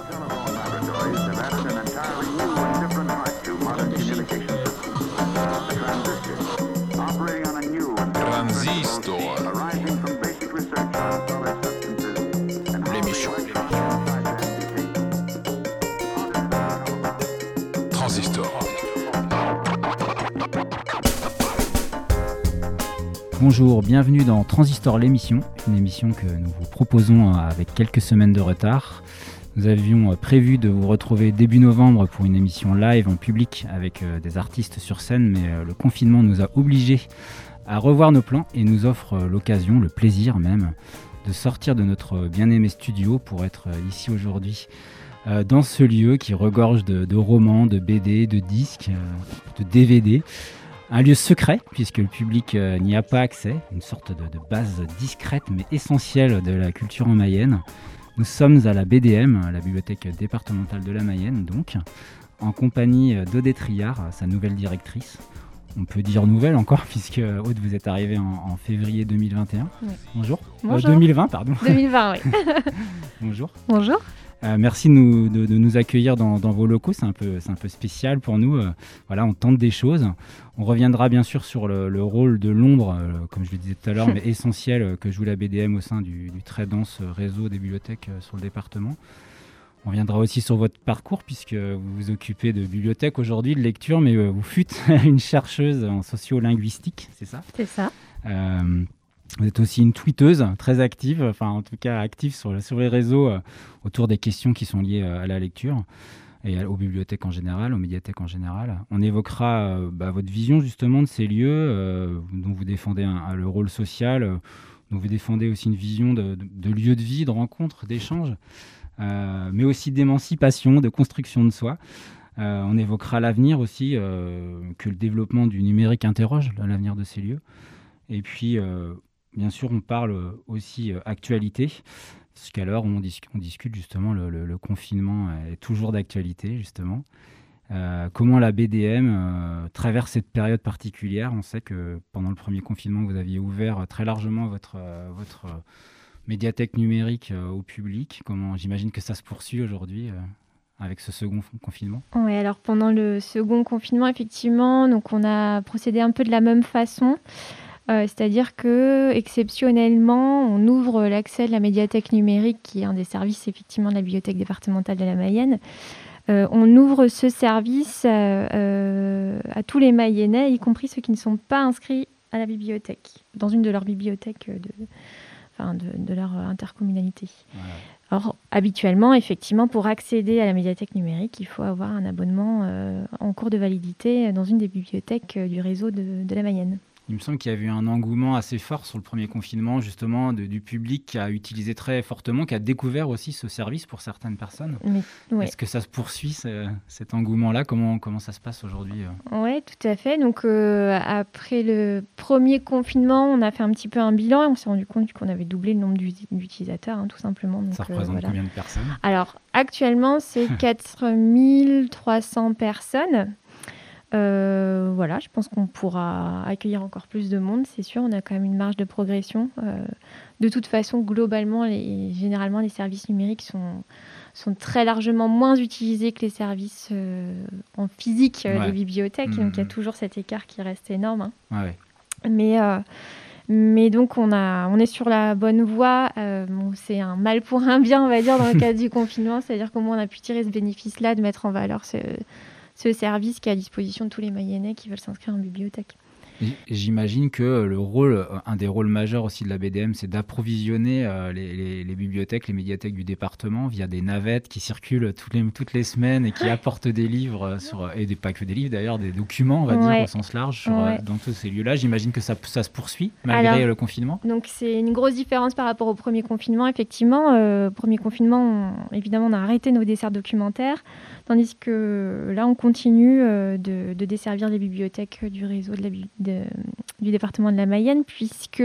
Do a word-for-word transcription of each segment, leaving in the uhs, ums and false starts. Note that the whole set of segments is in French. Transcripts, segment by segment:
Transistor. L'émission. Transistor. Bonjour, bienvenue dans Transistor l'émission, une émission que nous vous proposons avec quelques semaines de retard. Nous avions prévu de vous retrouver début novembre pour une émission live en public avec des artistes sur scène, mais le confinement nous a obligés à revoir nos plans et nous offre l'occasion, le plaisir même, de sortir de notre bien-aimé studio pour être ici aujourd'hui dans ce lieu qui regorge de, de romans, de B D, de disques, de D V D. Un lieu secret, puisque le public euh, n'y a pas accès, une sorte de, de base discrète mais essentielle de la culture en Mayenne. Nous sommes à la B D M, la bibliothèque départementale de la Mayenne, donc, en compagnie d'Aude Triard, sa nouvelle directrice. On peut dire nouvelle encore, puisque Aude, vous êtes arrivée en, en février deux mille vingt et un. Oui. Bonjour. Bonjour. Euh, deux mille vingt, pardon. deux mille vingt, oui. Bonjour. Bonjour. Euh, merci de nous, de, de nous accueillir dans, dans vos locaux, c'est un peu, c'est un peu spécial pour nous. Euh, voilà, on tente des choses. On reviendra bien sûr sur le, le rôle de l'ombre, euh, comme je le disais tout à l'heure, mais essentiel euh, que joue la B D M au sein du, du très dense réseau des bibliothèques euh, sur le département. On reviendra aussi sur votre parcours, puisque vous vous occupez de bibliothèque aujourd'hui, de lecture, mais euh, vous fûtes une chercheuse en sociolinguistique, c'est ça ? C'est ça. Euh, Vous êtes aussi une tweeteuse très active, enfin en tout cas active sur, sur les réseaux euh, autour des questions qui sont liées euh, à la lecture et à, aux bibliothèques en général, aux médiathèques en général. On évoquera euh, bah, votre vision justement de ces lieux euh, dont vous défendez un, un, le rôle social, euh, dont vous défendez aussi une vision de, de, de lieu de vie, de rencontre, d'échange, euh, mais aussi d'émancipation, de construction de soi. Euh, on évoquera l'avenir aussi, euh, que le développement du numérique interroge l'avenir de ces lieux. Et puis... Euh, Bien sûr, on parle aussi euh, actualité, parce qu'à l'heure où on, dis- on discute justement, le, le, le confinement est toujours d'actualité, justement. Euh, comment la B D M euh, traverse cette période particulière ? On sait que pendant le premier confinement, vous aviez ouvert très largement votre, euh, votre euh, médiathèque numérique euh, au public. Comment, j'imagine que ça se poursuit aujourd'hui euh, avec ce second f- confinement. Oui, alors pendant le second confinement, effectivement, donc on a procédé un peu de la même façon. Euh, c'est-à-dire que exceptionnellement, on ouvre l'accès de la médiathèque numérique, qui est un des services effectivement de la bibliothèque départementale de la Mayenne. Euh, on ouvre ce service euh, euh, à tous les Mayennais, y compris ceux qui ne sont pas inscrits à la bibliothèque, dans une de leurs bibliothèques de, enfin de, de leur intercommunalité. Voilà. Or, habituellement, effectivement, pour accéder à la médiathèque numérique, il faut avoir un abonnement euh, en cours de validité dans une des bibliothèques du réseau de, de la Mayenne. Il me semble qu'il y a eu un engouement assez fort sur le premier confinement, justement, de, du public qui a utilisé très fortement, qui a découvert aussi ce service pour certaines personnes. Mais, ouais. Est-ce que ça se poursuit, ce, cet engouement-là ? Comment, comment ça se passe aujourd'hui ? Oui, tout à fait. Donc, euh, après le premier confinement, on a fait un petit peu un bilan et on s'est rendu compte qu'on avait doublé le nombre d'utilisateurs, hein, tout simplement. Donc, ça représente euh, voilà. Combien de personnes ? Alors, actuellement, c'est quatre mille trois cents personnes. Euh, voilà, je pense qu'on pourra accueillir encore plus de monde, c'est sûr. On a quand même une marge de progression. Euh, de toute façon, globalement, les, généralement, les services numériques sont, sont très largement moins utilisés que les services euh, en physique euh, ouais. des bibliothèques. Mmh. Donc, il y a toujours cet écart qui reste énorme. Hein. Ouais. Mais, euh, mais donc, on, a, on est sur la bonne voie. Euh, bon, c'est un mal pour un bien, on va dire, dans le cadre du confinement. C'est-à-dire comment on a pu tirer ce bénéfice-là de mettre en valeur ce... ce service qui est à disposition de tous les Mayennais qui veulent s'inscrire en bibliothèque. J'imagine que le rôle, un des rôles majeurs aussi de la B D M, c'est d'approvisionner euh, les, les, les bibliothèques, les médiathèques du département via des navettes qui circulent toutes les, toutes les semaines et qui apportent des livres, sur, et des, pas que des livres d'ailleurs, des documents, on va ouais. dire, au sens large, sur, ouais. dans tous ces lieux-là. J'imagine que ça, ça se poursuit malgré Alors, le confinement. Donc c'est une grosse différence par rapport au premier confinement. Effectivement, euh, premier confinement, on, évidemment, on a arrêté nos desserts documentaires, tandis que là, on continue euh, de, de desservir les bibliothèques du réseau de la bibliothèque. De, du département de la Mayenne, puisque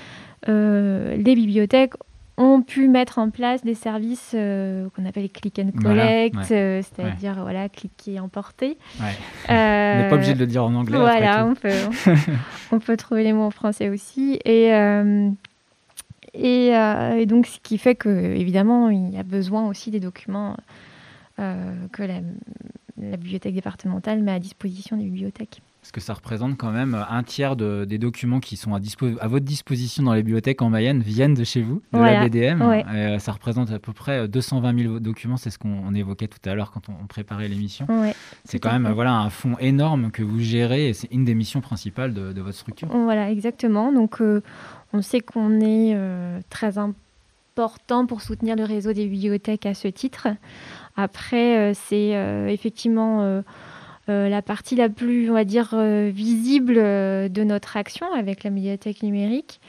euh, les bibliothèques ont pu mettre en place des services euh, qu'on appelle click and collect, voilà, ouais, euh, c'est-à-dire ouais. voilà, cliquer et emporter. Ouais. Euh, on n'est pas obligé de le dire en anglais. Voilà, on peut, on, on peut trouver les mots en français aussi. Et, euh, et, euh, et donc, ce qui fait qu'évidemment, il y a besoin aussi des documents euh, que la, la bibliothèque départementale met à disposition des bibliothèques. Parce que ça représente quand même un tiers de, des documents qui sont à, dispo- à votre disposition dans les bibliothèques en Mayenne viennent de chez vous, de voilà. la B D M. Ouais. Et, euh, ça représente à peu près deux cent vingt mille documents, c'est ce qu'on on évoquait tout à l'heure quand on, on préparait l'émission. Ouais, c'est quand même voilà, un fonds énorme que vous gérez et c'est une des missions principales de, de votre structure. Voilà, exactement. Donc, euh, on sait qu'on est euh, très important pour soutenir le réseau des bibliothèques à ce titre. Après, euh, c'est euh, effectivement... Euh, Euh, la partie la plus, on va dire, euh, visible euh, de notre action avec la médiathèque numérique.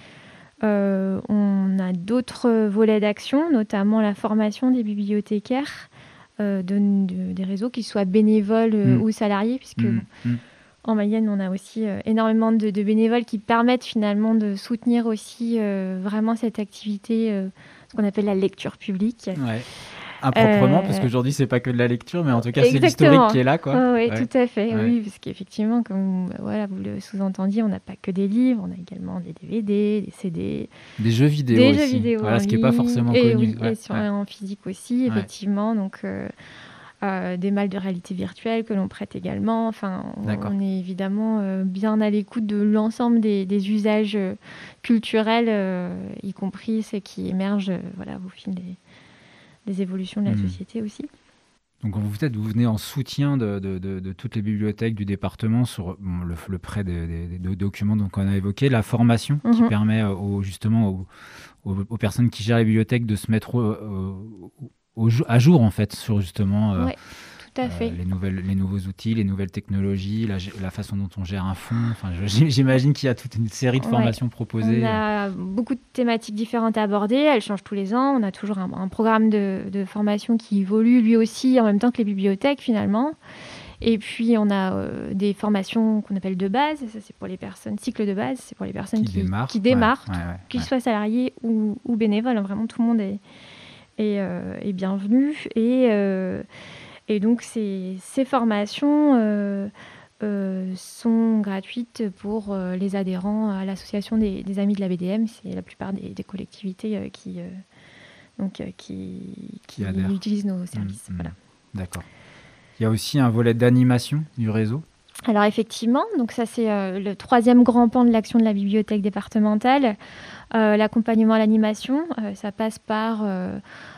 Euh, on a d'autres volets d'action, notamment la formation des bibliothécaires euh, de, de, des réseaux, qu'ils soient bénévoles euh, mmh. ou salariés, puisque mmh. Bon, en Mayenne, on a aussi euh, énormément de, de bénévoles qui permettent finalement de soutenir aussi euh, vraiment cette activité, euh, ce qu'on appelle la lecture publique. Ouais. Improprement, euh... parce qu'aujourd'hui, c'est pas que de la lecture, mais en tout cas, Exactement. c'est l'historique qui est là, quoi. Oh, oui, ouais. tout à fait. Ouais. Oui, parce qu'effectivement, comme voilà, vous le sous-entendiez, on n'a pas que des livres, on a également des D V D, des C D, des jeux vidéo des aussi. jeux vidéo voilà, ce qui n'est pas forcément et, connu. Oui, ouais. Et sur, ouais. en physique aussi, effectivement. Ouais. Donc, euh, euh, des malles de réalité virtuelle que l'on prête également. Enfin, on, on est évidemment euh, bien à l'écoute de l'ensemble des, des usages euh, culturels, euh, y compris ceux qui émergent, euh, voilà, au fil des des évolutions de la mmh. société aussi. Donc vous, peut-être, vous venez en soutien de, de, de, de toutes les bibliothèques du département sur bon, le, le prêt des, des, des documents qu'on a évoqués, la formation mmh. qui permet aux, justement aux, aux, aux personnes qui gèrent les bibliothèques de se mettre au, au, au, à jour en fait, sur justement euh, ouais, tout à fait. Euh, les, nouvelles, les nouveaux outils, les nouvelles technologies, la, la façon dont on gère un fonds. Enfin, j'imagine qu'il y a toute une série de formations ouais. proposées. On a beaucoup de thématiques différentes à aborder, elles changent tous les ans. On a toujours un, un programme de, de formation qui évolue lui aussi en même temps que les bibliothèques finalement. Et puis on a euh, des formations qu'on appelle de base, ça c'est pour les personnes, cycle de base, c'est pour les personnes qui, qui démarrent, qui démarrent ouais, ouais, ouais, qu'ils ouais. soient salariés ou, ou bénévoles. Vraiment tout le monde est, est, euh, est bienvenu. Et... Euh, Et donc, ces, ces formations euh, euh, sont gratuites pour euh, les adhérents à l'association des, des Amis de la B D M. C'est la plupart des, des collectivités euh, qui, euh, donc, euh, qui, qui, qui utilisent nos services. Mmh, voilà. D'accord. Il y a aussi un volet d'animation du réseau. Alors effectivement, donc ça c'est euh, le troisième grand pan de l'action de la bibliothèque départementale. Euh, l'accompagnement à l'animation, euh, ça passe par... Euh,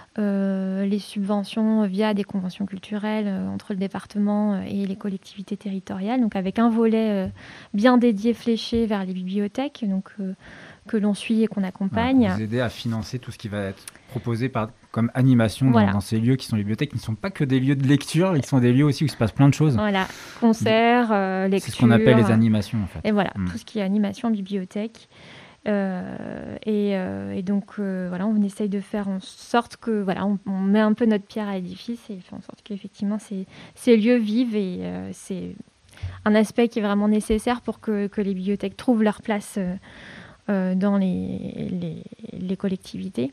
Euh, les subventions via des conventions culturelles euh, entre le département et les collectivités territoriales, donc avec un volet euh, bien dédié, fléché vers les bibliothèques, donc, euh, que l'on suit et qu'on accompagne. Voilà, vous aider à financer tout ce qui va être proposé par, comme animation voilà. dans, dans ces lieux qui sont les bibliothèques, qui ne sont pas que des lieux de lecture, ils sont des lieux aussi où il se passe plein de choses. Voilà, concerts, euh, lectures. C'est ce qu'on appelle les animations en fait. Et voilà, mmh. tout ce qui est animation en bibliothèque. Euh, et, euh, et donc euh, voilà, on essaye de faire en sorte que voilà, on, on met un peu notre pierre à l'édifice et fait en sorte qu'effectivement ces, ces lieux vivent et euh, c'est un aspect qui est vraiment nécessaire pour que, que les bibliothèques trouvent leur place euh, euh, dans les, les, les collectivités.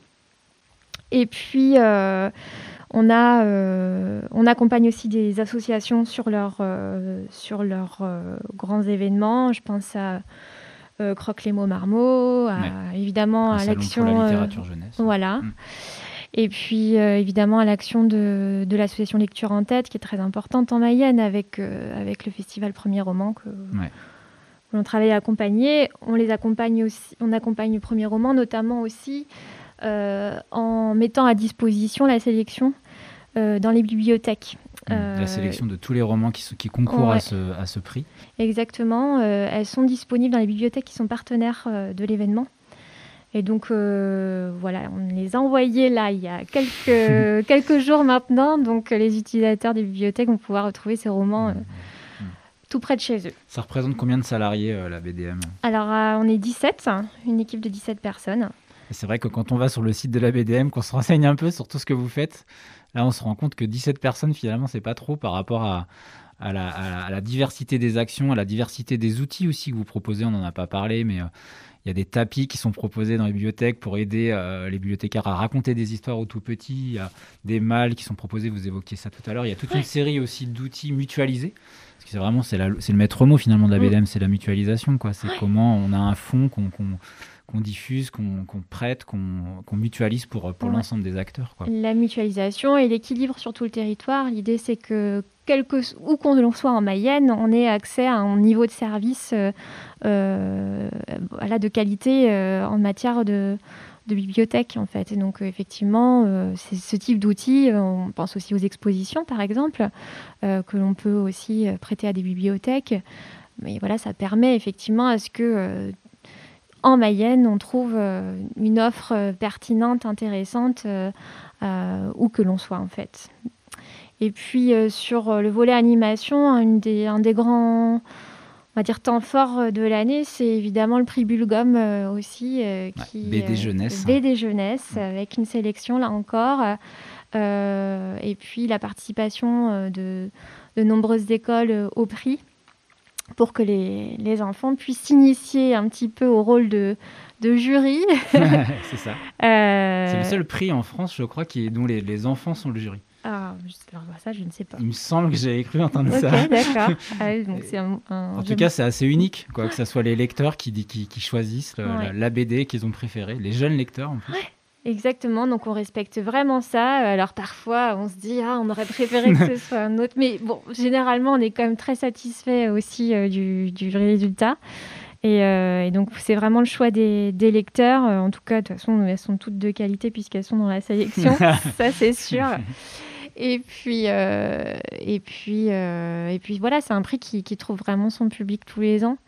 Et puis euh, on a euh, on accompagne aussi des associations sur leurs euh, sur leurs euh, grands événements. Je pense à Euh, Croque les mots marmots, à, ouais. évidemment un à l'action pour la littérature euh, jeunesse. Voilà. Mmh. Et puis euh, évidemment à l'action de, de l'association Lecture en tête qui est très importante en Mayenne avec, euh, avec le festival Premier Roman que, ouais. que l'on travaille à accompagner. On les accompagne aussi, on accompagne le Premier Roman notamment aussi euh, en mettant à disposition la sélection euh, dans les bibliothèques. Euh, la sélection de tous les romans qui, qui concourent ouais. à, ce, à ce prix. Exactement. Euh, elles sont disponibles dans les bibliothèques qui sont partenaires euh, de l'événement. Et donc, euh, voilà, on les a envoyés là il y a quelques, quelques jours maintenant. Donc, les utilisateurs des bibliothèques vont pouvoir retrouver ces romans euh, mmh. tout près de chez eux. Ça représente combien de salariés, euh, la B D M ? Alors, euh, on est dix-sept, une équipe de dix-sept personnes. Et c'est vrai que quand on va sur le site de la B D M, qu'on se renseigne un peu sur tout ce que vous faites, là, on se rend compte que dix-sept personnes, finalement, c'est pas trop par rapport à, à, la, à, la, à la diversité des actions, à la diversité des outils aussi que vous proposez. On n'en a pas parlé, mais il euh, y a des tapis qui sont proposés dans les bibliothèques pour aider euh, les bibliothécaires à raconter des histoires aux tout petits. Il y a des malles qui sont proposés, vous évoquiez ça tout à l'heure. Il y a toute une série aussi d'outils mutualisés. Parce que c'est vraiment c'est, la, c'est le maître mot, finalement, de la B D M, c'est la mutualisation, quoi. C'est comment on a un fonds qu'on... qu'on qu'on diffuse, qu'on, qu'on prête, qu'on, qu'on mutualise pour, pour Ouais. l'ensemble des acteurs, quoi. La mutualisation et l'équilibre sur tout le territoire. L'idée, c'est que, quel que, où qu'on soit en Mayenne, on ait accès à un niveau de service euh, euh, voilà, de qualité euh, en matière de, de bibliothèque, en fait. Et donc, euh, effectivement, euh, c'est ce type d'outils. euh, On pense aussi aux expositions, par exemple, euh, que l'on peut aussi euh, prêter à des bibliothèques. Mais voilà, ça permet effectivement à ce que... euh, en Mayenne, on trouve euh, une offre euh, pertinente, intéressante, euh, euh, où que l'on soit en fait. Et puis euh, sur euh, le volet animation, une des, un des grands, on va dire, temps forts de l'année, c'est évidemment le prix Bulgum euh, aussi, euh, qui B D euh, Jeunesse. B D Jeunesse, avec une sélection là encore, euh, et puis la participation euh, de, de nombreuses écoles euh, au prix, pour que les, les enfants puissent s'initier un petit peu au rôle de, de jury. C'est ça. Euh, C'est le seul prix en France, je crois, qui est, dont les, les enfants sont le jury. Ah, alors ça, je ne sais pas. Il me semble que j'ai cru entendre Ok, ça. d'accord. Ah oui, donc c'est un, un- En tout j'aime- cas, c'est assez unique, quoi, que ce soit les lecteurs qui, qui, qui choisissent le- Ouais. la, la B D qu'ils ont préférée, les jeunes lecteurs en plus. Exactement, donc on respecte vraiment ça. Alors parfois, on se dit, ah, on aurait préféré que ce soit un autre. Mais bon, généralement, on est quand même très satisfait aussi euh, du, du résultat. Et, euh, et donc, c'est vraiment le choix des, des lecteurs. Euh, en tout cas, de toute façon, elles sont toutes de qualité puisqu'elles sont dans la sélection. Ça, c'est sûr. Et puis, euh, et puis, euh, et puis voilà, c'est un prix qui, qui trouve vraiment son public tous les ans.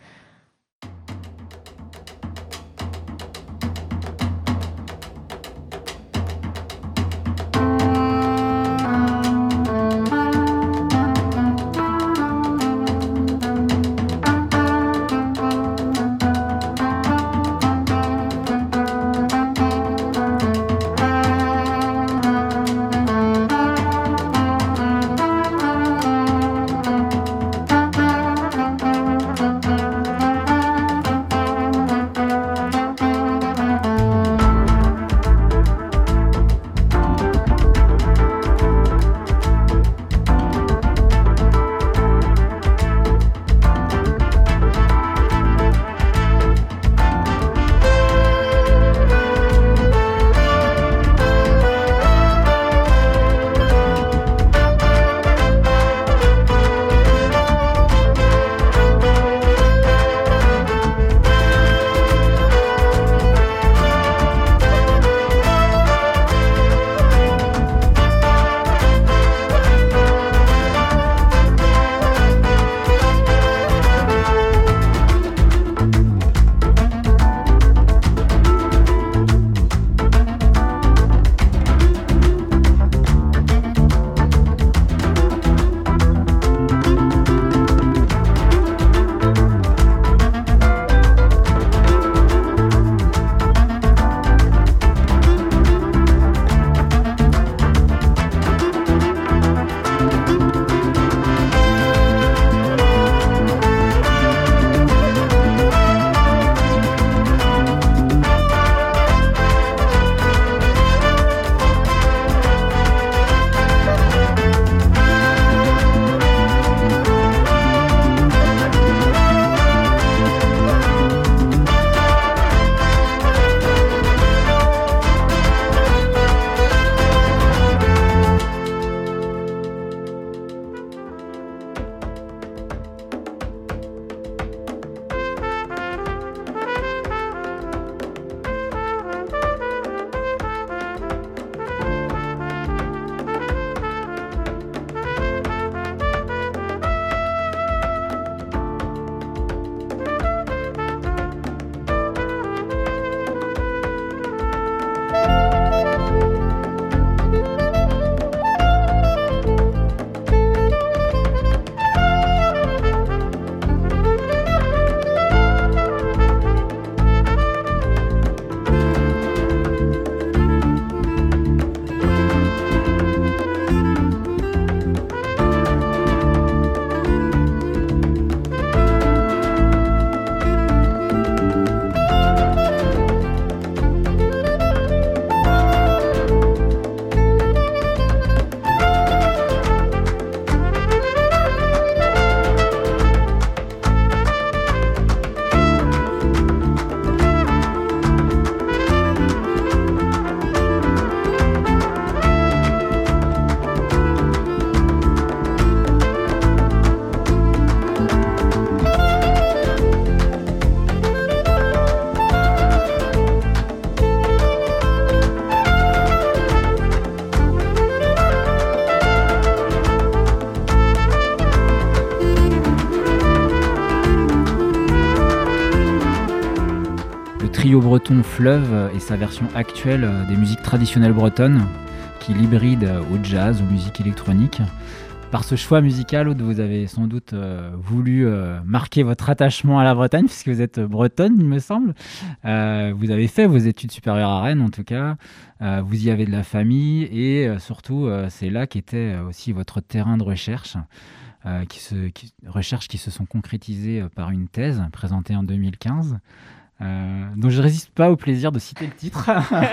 trio breton Fleuve et sa version actuelle des musiques traditionnelles bretonnes, qui l'hybride au jazz, aux musiques électroniques. Par ce choix musical, Aude, vous avez sans doute euh, voulu euh, marquer votre attachement à la Bretagne, puisque vous êtes bretonne, il me semble. Euh, vous avez fait vos études supérieures à Rennes, en tout cas. Euh, vous y avez de la famille, et euh, surtout, euh, c'est là qu'était aussi votre terrain de recherche, euh, qui se, qui, recherches qui se sont concrétisées euh, par une thèse présentée en deux mille quinze. Euh, dont je ne résiste pas au plaisir de citer le titre.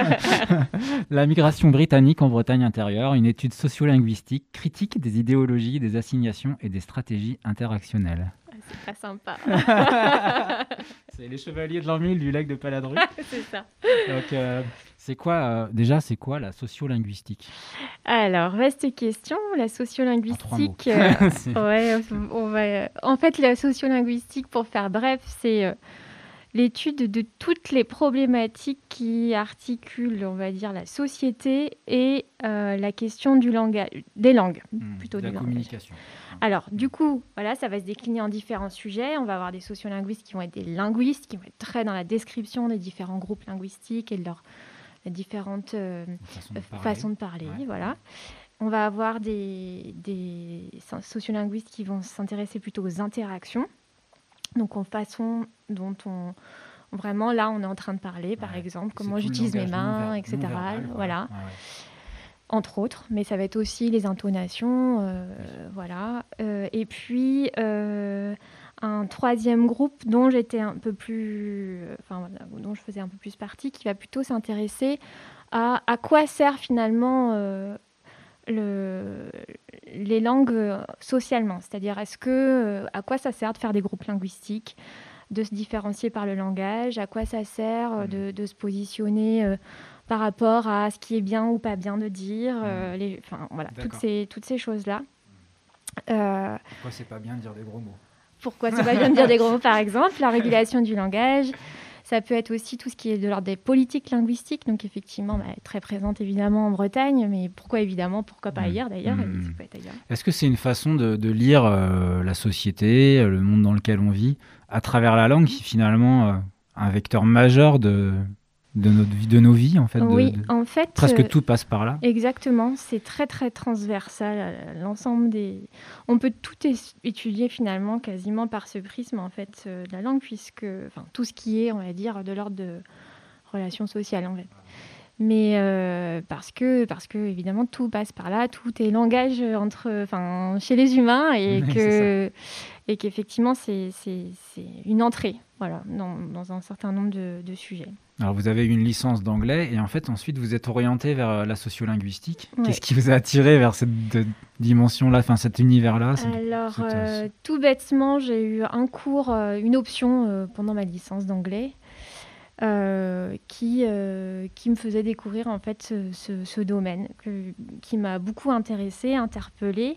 La migration britannique en Bretagne intérieure, une étude sociolinguistique critique des idéologies, des assignations et des stratégies interactionnelles. C'est pas sympa. C'est les chevaliers de l'an mille du lac de Paladru. C'est ça. Donc, euh, c'est quoi, euh, déjà, c'est quoi la sociolinguistique ? Alors, vaste question. La sociolinguistique... Euh, ouais, on va... En fait, la sociolinguistique, pour faire bref, c'est... Euh, l'étude de toutes les problématiques qui articulent, on va dire, la société et euh, la question du langage, des langues, mmh, plutôt de la du communication. Langage. Alors, du coup, voilà, ça va se décliner en différents sujets. On va avoir des sociolinguistes qui vont être des linguistes, qui vont être très dans la description des différents groupes linguistiques et de leurs les différentes euh, façons de parler. Façons de parler ouais. Voilà. On va avoir des, des sociolinguistes qui vont s'intéresser plutôt aux interactions. Donc, en façon dont on... Vraiment, là, on est en train de parler, par ouais. exemple, comment j'utilise mes mains, et cetera. Verbal, voilà. Ouais, ouais. Entre autres. Mais ça va être aussi les intonations, euh, oui. voilà. Euh, et puis, euh, un troisième groupe dont j'étais un peu plus... Enfin, voilà, dont je faisais un peu plus partie, qui va plutôt s'intéresser à à quoi sert finalement... Euh, Le, les langues socialement, c'est-à-dire est-ce que, à quoi ça sert de faire des groupes linguistiques, de se différencier par le langage, à quoi ça sert de, de se positionner euh, par rapport à ce qui est bien ou pas bien de dire, euh, les, enfin voilà, toutes ces, toutes ces choses-là. Euh, pourquoi c'est pas bien de dire des gros mots ? Pourquoi c'est pas bien de dire des gros mots, par exemple, la régulation du langage. Ça peut être aussi tout ce qui est de l'ordre des politiques linguistiques, donc effectivement, bah, très présente évidemment en Bretagne, mais pourquoi évidemment, pourquoi pas ailleurs d'ailleurs, mmh. ça peut être ailleurs. Est-ce que c'est une façon de, de lire euh, la société, le monde dans lequel on vit, à travers la langue, qui finalement euh, un vecteur majeur de, de, notre vie, de nos vies en fait, oui, de, de... en fait, presque euh, tout passe par là. Exactement, c'est très très transversal. L'ensemble des, on peut tout étudier finalement quasiment par ce prisme en fait euh, de la langue, puisque, enfin, tout ce qui est, on va dire, de l'ordre de relations sociales en fait. Mais euh, parce que parce que évidemment tout passe par là, tout est langage entre, enfin, chez les humains et oui, que et qu'effectivement c'est c'est c'est une entrée, voilà, dans dans un certain nombre de, de sujets. Alors, vous avez eu une licence d'anglais et en fait, ensuite, vous êtes orienté vers la sociolinguistique. Ouais. Qu'est-ce qui vous a attiré vers cette dimension-là, enfin cet univers-là ? Alors, cette, euh, tout bêtement, j'ai eu un cours, euh, une option euh, pendant ma licence d'anglais euh, qui, euh, qui me faisait découvrir en fait ce, ce, ce domaine que, qui m'a beaucoup intéressée, interpellée.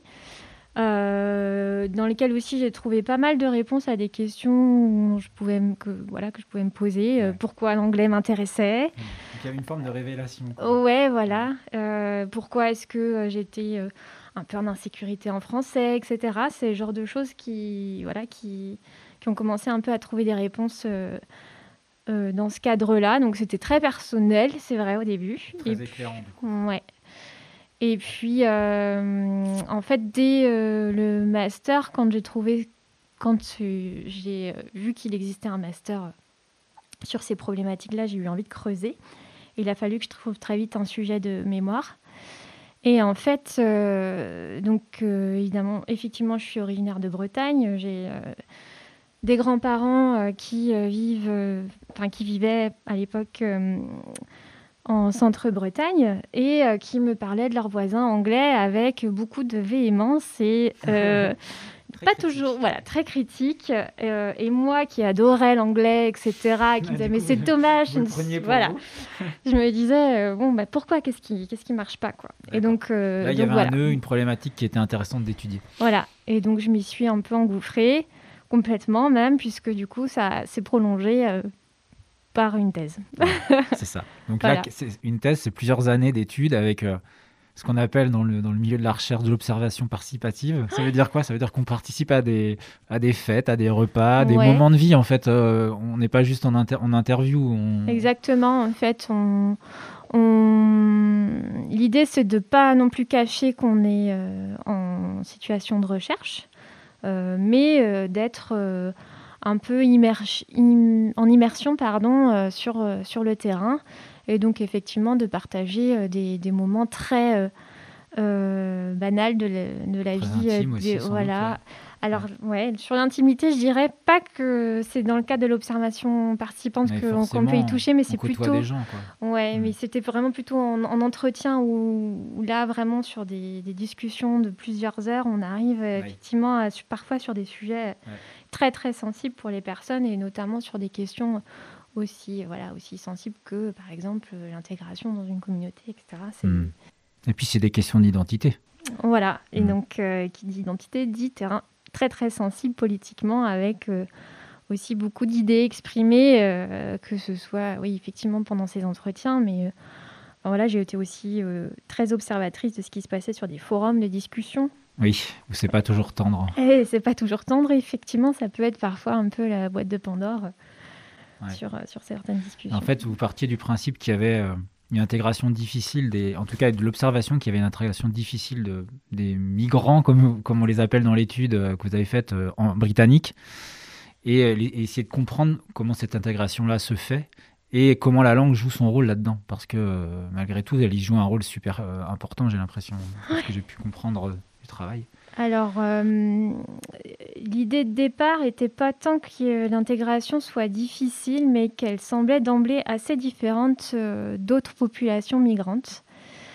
Euh, dans lesquels aussi j'ai trouvé pas mal de réponses à des questions je pouvais me, que, voilà, que je pouvais me poser. Euh, pourquoi l'anglais m'intéressait. Donc il y avait une forme de révélation. Quoi. Ouais, voilà. Euh, pourquoi est-ce que euh, j'étais euh, un peu en insécurité en français, et cetera. C'est le genre de choses qui, voilà, qui, qui ont commencé un peu à trouver des réponses euh, euh, dans ce cadre-là. Donc c'était très personnel, c'est vrai, au début. Très Et éclairant, puis, du coup. Ouais. Et puis, euh, en fait, dès euh, le master, quand j'ai trouvé, quand euh, j'ai vu qu'il existait un master sur ces problématiques-là, j'ai eu envie de creuser. Il a fallu que je trouve très vite un sujet de mémoire. Et en fait, euh, donc euh, évidemment, effectivement, je suis originaire de Bretagne. J'ai euh, des grands-parents euh, qui euh, vivent, euh, enfin qui vivaient à l'époque. Euh, en centre-Bretagne et euh, qui me parlaient de leurs voisins anglais avec beaucoup de véhémence et euh, pas critique. toujours, voilà, très critique. Euh, et moi qui adorais l'anglais, et cetera, qui ah, disais mais c'est dommage, je, voilà. je me disais euh, bon bah pourquoi, qu'est-ce qui, qu'est-ce qui marche pas quoi. D'accord. Et donc euh, là il y donc, avait voilà. un nœud, une problématique qui était intéressante d'étudier. Voilà. Et donc je m'y suis un peu engouffrée complètement même puisque du coup ça s'est prolongé. Euh, par une thèse. Ouais, c'est ça. Donc voilà. Là, c'est une thèse, c'est plusieurs années d'études avec euh, ce qu'on appelle dans le, dans le milieu de la recherche de l'observation participative. Ça veut dire quoi? Ça veut dire qu'on participe à des, à des fêtes, à des repas, à des Ouais. moments de vie. En fait, euh, on n'est pas juste en, inter- en interview. On... Exactement. En fait, on, on... l'idée, c'est de ne pas non plus cacher qu'on est euh, en situation de recherche, euh, mais euh, d'être euh, un peu immer- im- en immersion pardon, euh, sur, euh, sur le terrain. Et donc, effectivement, de partager euh, des, des moments très euh, euh, banals de la, de la Très vie. euh, intime aussi, des- sans voilà. doute, Alors, ouais, sur l'intimité, je dirais pas que c'est dans le cadre de l'observation participante Mais qu'on, qu'on peut y forcément, toucher, mais on c'est côtoie plutôt... des gens, quoi. Ouais, Mm. mais c'était vraiment plutôt en, en entretien où, où là, vraiment, sur des, des discussions de plusieurs heures, on arrive euh, Ouais. effectivement à, su- parfois sur des sujets Ouais. très, très sensibles pour les personnes et notamment sur des questions aussi, voilà, aussi sensibles que, par exemple, l'intégration dans une communauté, et cetera. C'est... Mm. Et puis, c'est des questions d'identité. Voilà, et Mm. donc, euh, qui dit identité dit terrain très, très sensible politiquement avec... euh, aussi beaucoup d'idées exprimées, euh, que ce soit, oui, effectivement, pendant ces entretiens, mais euh, enfin, voilà, j'ai été aussi euh, très observatrice de ce qui se passait sur des forums de discussion. Oui, où c'est pas toujours tendre. Et c'est pas toujours tendre, effectivement, ça peut être parfois un peu la boîte de Pandore euh, Ouais. sur, euh, sur certaines discussions. En fait, vous partiez du principe qu'il y avait euh, une intégration difficile, des, en tout cas de l'observation, qu'il y avait une intégration difficile de, des migrants, comme, comme on les appelle dans l'étude euh, que vous avez faite euh, en britannique, et, euh, et essayer de comprendre comment cette intégration-là se fait et comment la langue joue son rôle là-dedans. Parce que euh, malgré tout, elle y joue un rôle super euh, important, j'ai l'impression, parce que j'ai pu comprendre euh, du travail. Alors, euh, l'idée de départ n'était pas tant que l'intégration soit difficile, mais qu'elle semblait d'emblée assez différente euh, d'autres populations migrantes.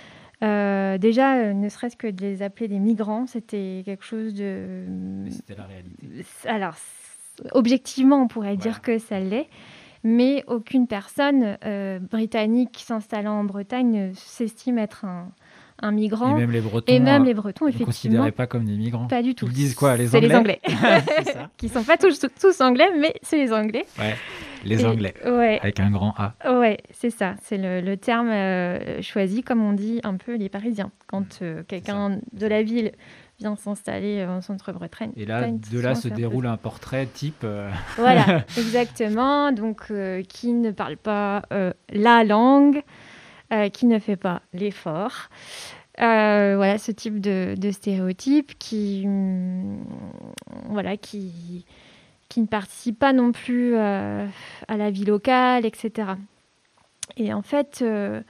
Euh, déjà, euh, ne serait-ce que de les appeler des migrants, c'était quelque chose de... Mais c'était la réalité. Alors, objectivement, on pourrait Voilà. dire que ça l'est, mais aucune personne euh, britannique s'installant en Bretagne ne s'estime être un, un migrant. Et même les Bretons, Et même euh, les Bretons, ne effectivement. considéraient pas comme des migrants. Pas du tout. Ils disent quoi, les C'est les Anglais Anglais. C'est ça. Qui ne sont pas tous, tous anglais, mais c'est les Anglais. Ouais, les Et- Anglais, Ouais, avec un grand A. ouais, c'est ça. C'est le, le terme euh, choisi, comme on dit un peu les Parisiens. Quand euh, quelqu'un de la ville vient s'installer en centre-Bretagne. Et là, de là se déroule un portrait type... euh, Voilà, exactement. Donc, euh, qui ne parle pas euh, la langue, euh, qui ne fait pas l'effort. Euh, voilà, ce type de, de stéréotype qui, hum, voilà, qui, qui ne participe pas non plus euh, à la vie locale, et cetera. Et en fait, euh,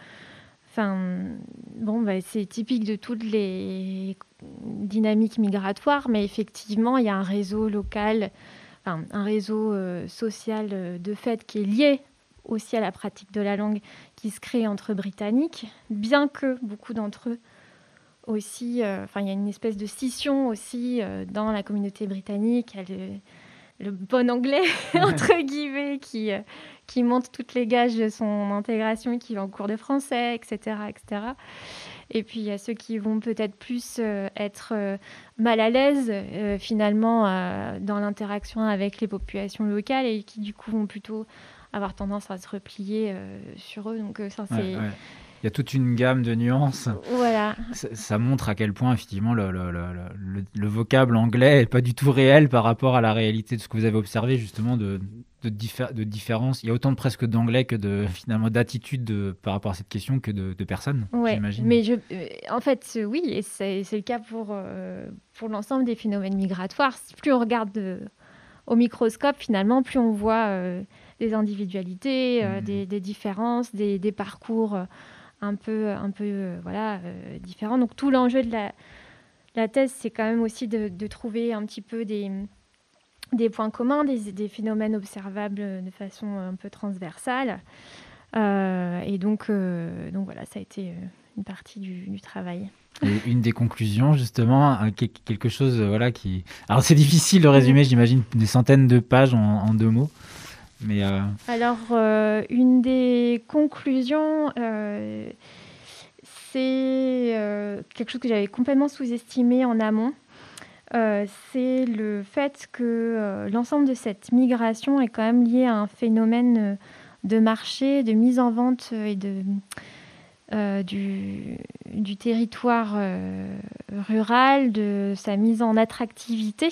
bon, bah, c'est typique de toutes les dynamiques migratoires, mais effectivement, il y a un réseau local, enfin, un réseau euh, social euh, de fait qui est lié aussi à la pratique de la langue qui se crée entre Britanniques, bien que beaucoup d'entre eux aussi, euh, enfin, il y a une espèce de scission aussi euh, dans la communauté britannique. Il y a le, le bon anglais, entre guillemets, qui, euh, qui monte toutes les gages de son intégration, qui va en cours de français, et cetera, et cetera. Et puis, il y a ceux qui vont peut-être plus euh, être euh, mal à l'aise, euh, finalement, euh, dans l'interaction avec les populations locales et qui, du coup, vont plutôt avoir tendance à se replier euh, sur eux. Donc, euh, ça, c'est... Ouais, ouais. Il y a toute une gamme de nuances. Voilà. Ça, ça montre à quel point, effectivement, le, le, le, le, le vocable anglais n'est pas du tout réel par rapport à la réalité de ce que vous avez observé, justement, de, de, diffé- de différence. Il y a autant de presque d'anglais que de, finalement, d'attitude de, par rapport à cette question que de, de personnes, Ouais, j'imagine. mais je, euh, en fait, oui, et c'est, c'est le cas pour, euh, pour l'ensemble des phénomènes migratoires. Plus on regarde de, au microscope, finalement, plus on voit euh, des individualités, euh, Mmh. des, des différences, des, des parcours euh, un peu, un peu euh, voilà, euh, différents. Donc tout l'enjeu de la, la thèse, c'est quand même aussi de, de trouver un petit peu des, des points communs, des, des phénomènes observables de façon un peu transversale. Euh, et donc, euh, donc voilà, ça a été euh, une partie du, du travail. Et une des conclusions, justement, un- quel- quelque chose, euh, voilà, qui... Alors, c'est difficile de résumer, j'imagine, des centaines de pages en, en deux mots. Mais euh, Alors, euh, une des conclusions, euh, c'est euh, quelque chose que j'avais complètement sous-estimé en amont. Euh, c'est le fait que euh, l'ensemble de cette migration est quand même lié à un phénomène euh, de marché, de mise en vente euh, et de, euh, du, du territoire euh, rural, de sa mise en attractivité,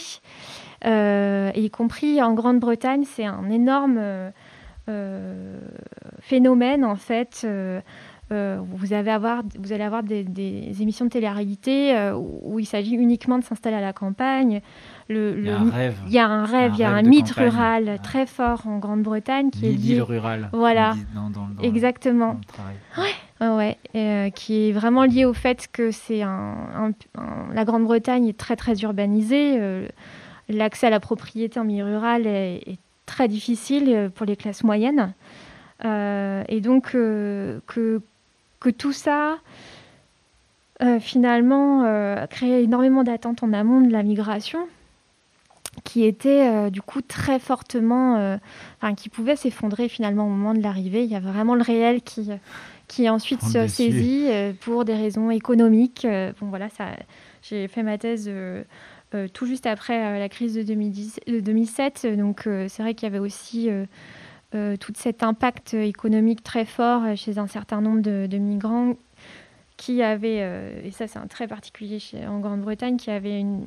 euh, y compris en Grande-Bretagne. C'est un énorme euh, euh, phénomène en fait. Euh, Euh, vous, avez avoir, vous allez avoir des, des émissions de télé-réalité euh, où, où il s'agit uniquement de s'installer à la campagne. Le, le, il y a un rêve. Il y a un rêve, il y a un, un mythe campagne. rural ouais. très fort en Grande-Bretagne qui L'idylle est lié. rural. Voilà. Dans, dans, dans Exactement. Le, ouais. Ouais. Et, euh, qui est vraiment lié au fait que c'est un, un, un, la Grande-Bretagne est très très urbanisée. Euh, l'accès à la propriété en milieu rural est, est très difficile pour les classes moyennes. Euh, et donc euh, que que tout ça, euh, finalement, euh, créait énormément d'attentes en amont de la migration, qui était euh, du coup très fortement, euh, enfin, qui pouvait s'effondrer finalement au moment de l'arrivée. Il y a vraiment le réel qui, qui ensuite se saisit euh, pour des raisons économiques. Euh, bon voilà, ça, j'ai fait ma thèse euh, euh, tout juste après euh, la crise de, deux mille dix, de deux mille sept, donc euh, c'est vrai qu'il y avait aussi euh, Euh, tout cet impact économique très fort chez un certain nombre de, de migrants qui avaient, euh, et ça c'est un trait particulier chez, en Grande-Bretagne, qui avaient une,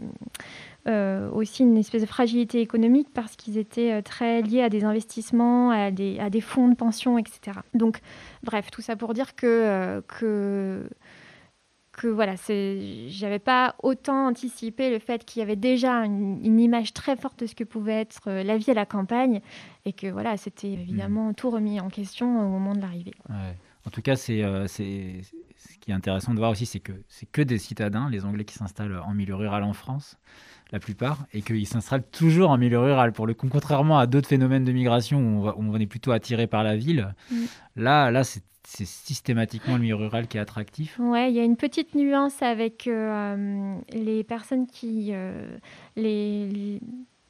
euh, aussi une espèce de fragilité économique parce qu'ils étaient très liés à des investissements, à des, à des fonds de pension, et cetera. Donc bref, tout ça pour dire que... Euh, que que voilà, c'est, j'avais pas autant anticipé le fait qu'il y avait déjà une, une image très forte de ce que pouvait être la vie à la campagne et que voilà, c'était évidemment mmh. tout remis en question au moment de l'arrivée. Ouais. En tout cas, c'est, euh, c'est, ce qui est intéressant de voir aussi, c'est que c'est que des citadins, les Anglais qui s'installent en milieu rural en France, la plupart, et qu'ils s'installent toujours en milieu rural. Pour le coup, contrairement à d'autres phénomènes de migration où on, va, où on est plutôt attiré par la ville, mmh. là, là, c'est c'est systématiquement le milieu rural qui est attractif. Ouais, il y a une petite nuance avec euh, les personnes qui euh, les, les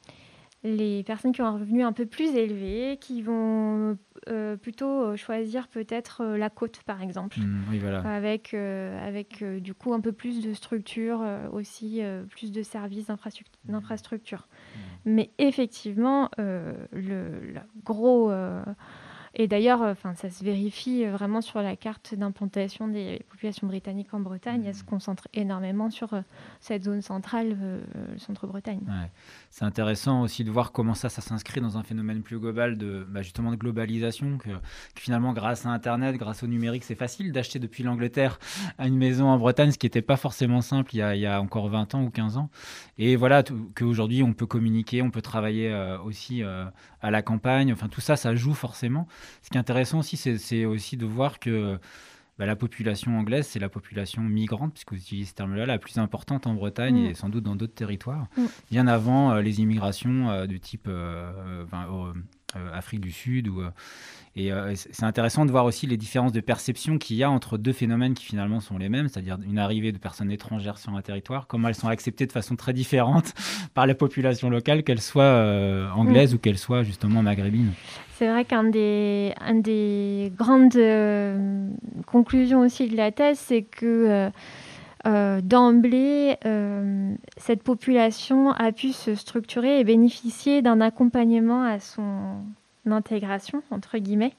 les personnes qui ont un revenu un peu plus élevé, qui vont euh, plutôt choisir peut-être euh, la côte, par exemple, mmh, oui, voilà. avec euh, avec euh, du coup un peu plus de structure, euh, aussi euh, plus de services d'infrastructure. Mmh. d'infrastructure. Mmh. Mais effectivement, euh, le, le gros euh, Et d'ailleurs, enfin, ça se vérifie vraiment sur la carte d'implantation des populations britanniques en Bretagne. Mmh. Elle se concentre énormément sur euh, cette zone centrale, euh, le centre-Bretagne. Ouais. C'est intéressant aussi de voir comment ça, ça s'inscrit dans un phénomène plus global de, bah, justement de globalisation, que, que finalement, grâce à Internet, grâce au numérique, c'est facile d'acheter depuis l'Angleterre une maison en Bretagne, ce qui n'était pas forcément simple il y, a, il y a encore vingt ans ou quinze ans. Et voilà, qu'aujourd'hui, on peut communiquer, on peut travailler euh, aussi euh, à la campagne. Enfin, tout ça, ça joue forcément. Ce qui est intéressant aussi, c'est, c'est aussi de voir que bah, la population anglaise, c'est la population migrante, puisque vous utilisez ce terme-là, la plus importante en Bretagne mmh. et sans doute dans d'autres territoires, mmh. bien avant euh, les immigrations euh, de type euh, euh, euh, euh, Afrique du Sud. Ou, euh, et euh, c'est intéressant de voir aussi les différences de perception qu'il y a entre deux phénomènes qui finalement sont les mêmes, c'est-à-dire une arrivée de personnes étrangères sur un territoire, comment elles sont acceptées de façon très différente par la population locale, qu'elles soient euh, anglaises mmh. ou qu'elles soient justement maghrébines. C'est vrai qu'un des, un des grandes euh, conclusions aussi de la thèse, c'est que euh, euh, d'emblée, euh, cette population a pu se structurer et bénéficier d'un accompagnement à son intégration, entre guillemets,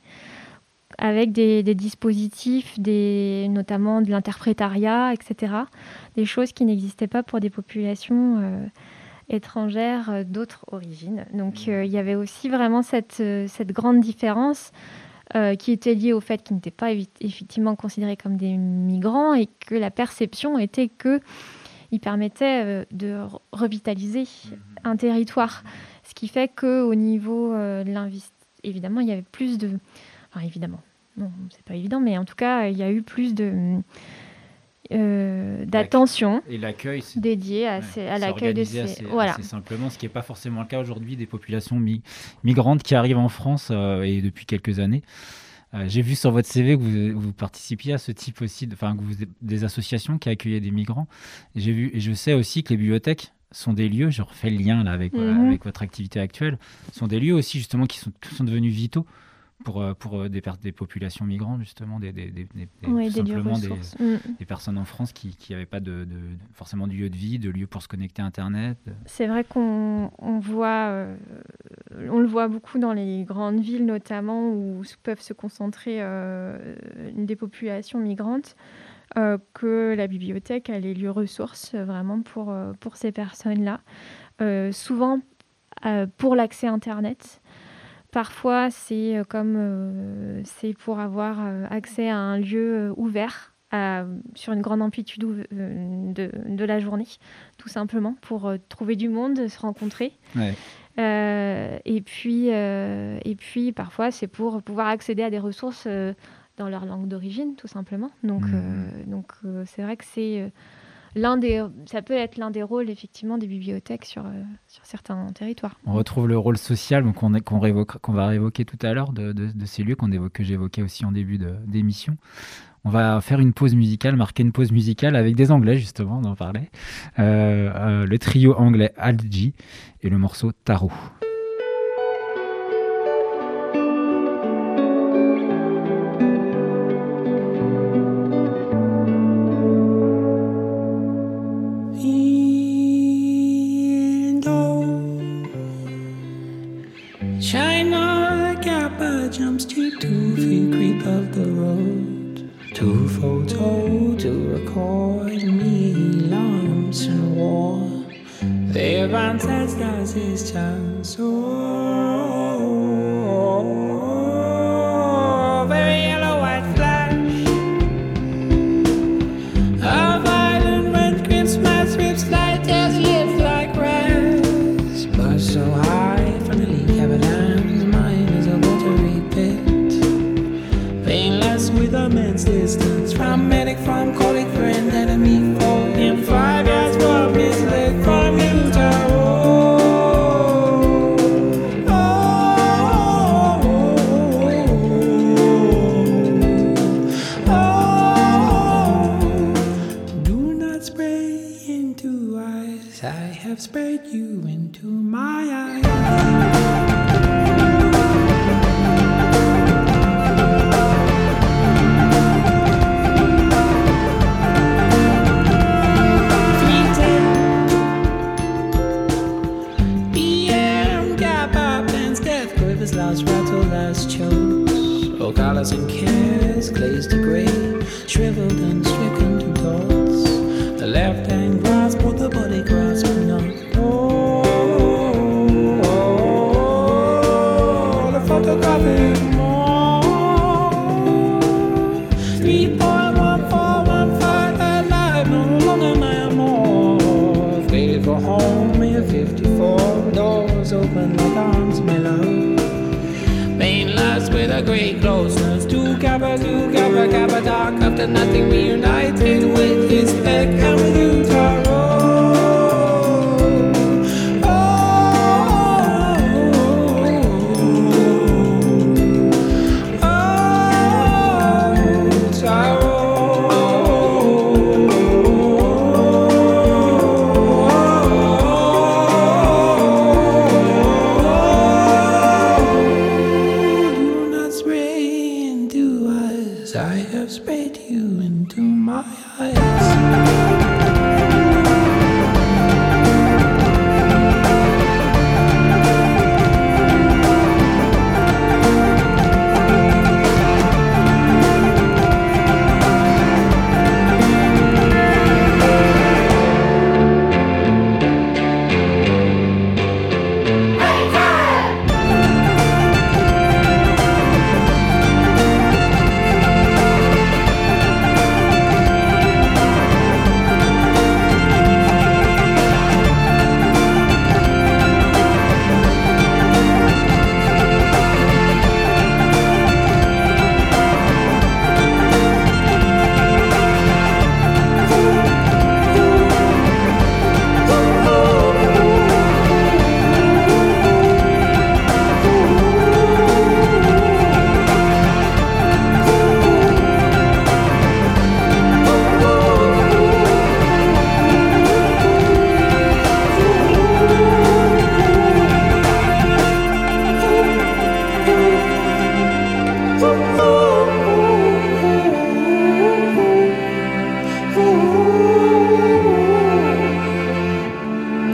avec des, des dispositifs, des, notamment de l'interprétariat, et cetera, des choses qui n'existaient pas pour des populations euh, étrangères d'autres origines. Donc euh, il y avait aussi vraiment cette, cette grande différence euh, qui était liée au fait qu'ils n'étaient pas effectivement considérés comme des migrants et que la perception était qu'ils permettaient euh, de revitaliser un territoire. Ce qui fait qu'au niveau euh, de l'investissement, évidemment, il y avait plus de... Enfin, évidemment, non, c'est pas évident, mais en tout cas, il y a eu plus de... Euh, d'attention et l'accueil c'est, dédié à, ouais, ces, à l'accueil de ces... assez, voilà. assez simplement, ce qui n'est pas forcément le cas aujourd'hui des populations mi- migrantes qui arrivent en France euh, et depuis quelques années. Euh, j'ai vu sur votre C V que vous, vous participiez à ce type aussi, de, enfin, que vous, des associations qui accueillaient des migrants. Et, j'ai vu, et je sais aussi que les bibliothèques sont des lieux, je refais le lien là, avec, mm-hmm. euh, avec votre activité actuelle, sont des lieux aussi justement qui sont, qui sont devenus vitaux pour, pour des, des populations migrantes, justement, des, des, des, des, oui, des, des, simplement des, mmh. des personnes en France qui n'avaient pas de, de, forcément de lieu de vie, de lieu pour se connecter à Internet. C'est vrai qu'on on voit, euh, on le voit beaucoup dans les grandes villes notamment, où peuvent se concentrer euh, des populations migrantes, euh, que la bibliothèque a les lieux ressources euh, vraiment pour, euh, pour ces personnes-là. Euh, souvent euh, pour l'accès Internet. Parfois, c'est euh, comme euh, c'est pour avoir euh, accès à un lieu euh, ouvert à, sur une grande amplitude euh, de, de la journée, tout simplement, pour euh, trouver du monde, se rencontrer. Ouais. Euh, et, puis, euh, et puis, parfois, c'est pour pouvoir accéder à des ressources euh, dans leur langue d'origine, tout simplement. Donc, mmh. euh, donc euh, c'est vrai que c'est... Euh, L'un des, ça peut être l'un des rôles effectivement des bibliothèques sur, euh, sur certains territoires. On retrouve le rôle social donc qu'on, qu'on, révoque, qu'on va révoquer tout à l'heure de, de, de ces lieux qu'on évoque, que j'évoquais aussi en début de, d'émission. On va faire une pause musicale, marquer une pause musicale avec des Anglais justement, on en parlait. Euh, euh, le trio anglais Algie et le morceau Tarot. Jumps to two feet creep up the road, two photo to record me lumps and war. Their ancestors his chance, oh, very yellow white flash, a violent red Christmas rips light as lips like grass, but so high from the leak avalanche, mine is a watery pit, painless with immense distance, from medic, from colleague, friend, enemy, foe, in five yards from his leg, from Utah. Spread you into my eyes. P M gap up and death quivers, last rattle, last chokes. Oh, colors and cares glazed to grey, shriveled and stricken to dots. The left hand grasp, but the body grasp not. Oh, oh, oh, the photographic more. Three point one four one five alive, no longer my amour. Faded for home in fifty-four, doors open like arms, my love. Painless with a great closeness, two kappa, two kappa, kappa, dark after nothing reunited with his neck and with you, Taro. I have sprayed you into my eyes.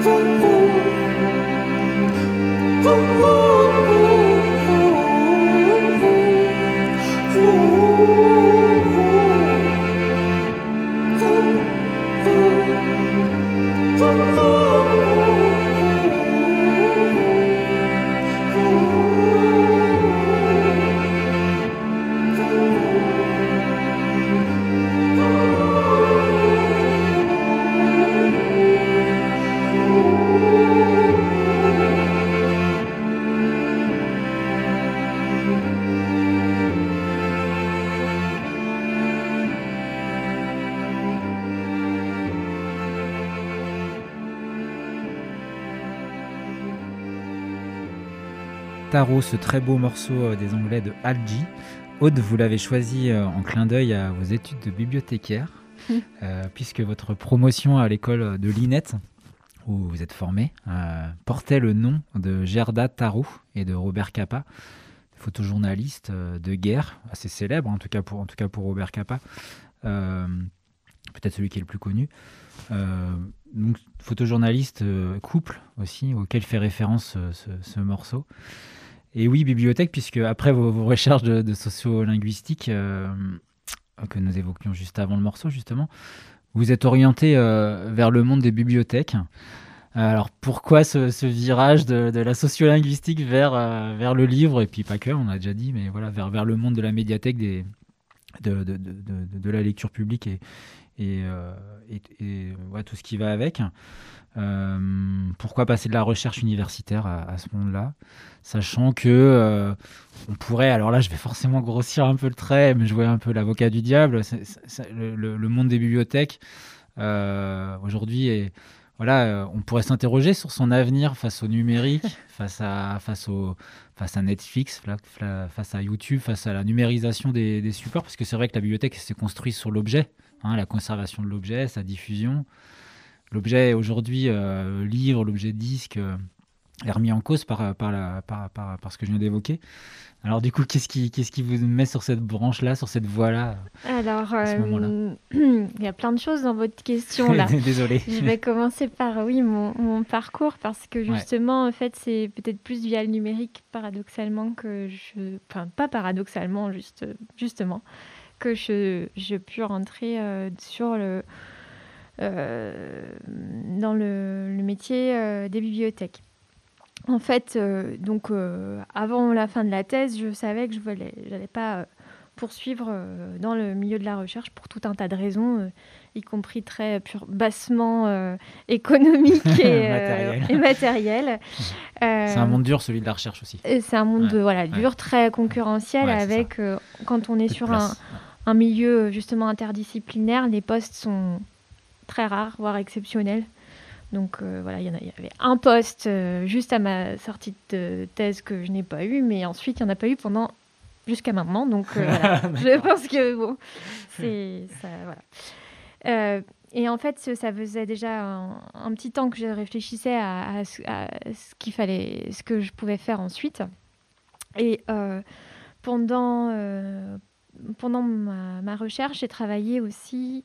Tarot, ce très beau morceau euh, des Anglais de Al G. Aude, vous l'avez choisi euh, en clin d'œil à vos études de bibliothécaire, euh, puisque votre promotion à l'école de l'I N E T, où vous êtes formé, euh, portait le nom de Gerda Tarot et de Robert Capa, photojournaliste euh, de guerre, assez célèbre, en tout cas pour, en tout cas pour Robert Capa, euh, peut-être celui qui est le plus connu. Euh, donc, photojournaliste euh, couple aussi, auquel fait référence euh, ce, ce morceau. Et oui, bibliothèque, puisque après vos, vos recherches de, de sociolinguistique euh, que nous évoquions juste avant le morceau, justement, vous êtes orienté euh, vers le monde des bibliothèques. Alors pourquoi ce, ce virage de, de la sociolinguistique vers, euh, vers le livre, et puis pas que, on a déjà dit, mais voilà, vers, vers le monde de la médiathèque, des, de, de, de, de, de la lecture publique et, et, euh, et, et ouais, tout ce qui va avec. Euh, pourquoi passer de la recherche universitaire à, à ce monde-là, sachant que euh, on pourrait, alors là je vais forcément grossir un peu le trait, mais jouer un peu l'avocat du diable, c'est, c'est, le, le, le monde des bibliothèques euh, aujourd'hui est, voilà, euh, on pourrait s'interroger sur son avenir face au numérique, face à, face au, face à Netflix, face à YouTube, face à la numérisation des, des supports, parce que c'est vrai que la bibliothèque s'est construite sur l'objet, hein, la conservation de l'objet, sa diffusion. L'objet aujourd'hui, euh, livre, l'objet disque, euh, est remis en cause par, par, la, par, par, par ce que je viens d'évoquer. Alors du coup, qu'est-ce qui, qu'est-ce qui vous met sur cette branche-là, sur cette voie-là Alors, à ce euh, moment-là il y a plein de choses dans votre question là. Désolé. Je vais commencer par oui mon, mon parcours parce que justement ouais. en fait c'est peut-être plus via le numérique paradoxalement que je, enfin pas paradoxalement juste justement que je je pu rentrer euh, sur le Euh, dans le, le métier euh, des bibliothèques. En fait, euh, donc euh, avant la fin de la thèse, je savais que je n'allais j'allais pas euh, poursuivre euh, dans le milieu de la recherche pour tout un tas de raisons, euh, y compris très pure, bassement euh, économiques et, matériel. euh, et matériel. Euh, c'est un monde dur, celui de la recherche aussi. C'est un monde ouais. voilà, dur, ouais. très concurrentiel, ouais, avec, euh, quand on est Peu sur un, un milieu justement interdisciplinaire, les postes sont très rare, voire exceptionnel. Donc euh, voilà, il y, y avait un poste euh, juste à ma sortie de thèse que je n'ai pas eu, mais ensuite il n'y en a pas eu pendant jusqu'à maintenant. Donc euh, voilà, je pense que bon, c'est ça, voilà. Euh, et en fait, ça faisait déjà un, un petit temps que je réfléchissais à, à, à ce qu'il fallait, ce que je pouvais faire ensuite. Et euh, pendant euh, pendant ma, ma recherche, j'ai travaillé aussi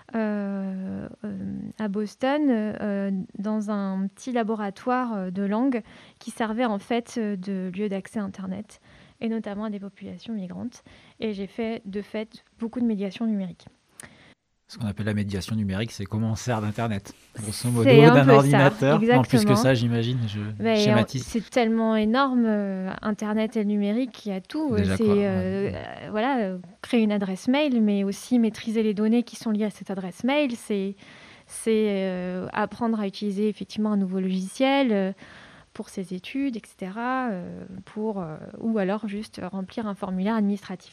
Euh, euh, à Boston euh, dans un petit laboratoire de langue qui servait en fait de lieu d'accès à Internet et notamment à des populations migrantes. Et j'ai fait de fait beaucoup de médiation numérique. Ce qu'on appelle la médiation numérique, c'est comment on sert d'Internet, grosso modo, c'est d'un ordinateur. Ça, non, plus que ça, j'imagine, je Mais schématise. C'est tellement énorme, euh, Internet et le numérique, il y a tout. Déjà c'est quoi, euh, ouais. euh, voilà, euh, créer une adresse mail, mais aussi maîtriser les données qui sont liées à cette adresse mail. C'est, c'est euh, apprendre à utiliser effectivement un nouveau logiciel euh, pour ses études, et cetera. Euh, pour, euh, ou alors juste remplir un formulaire administratif.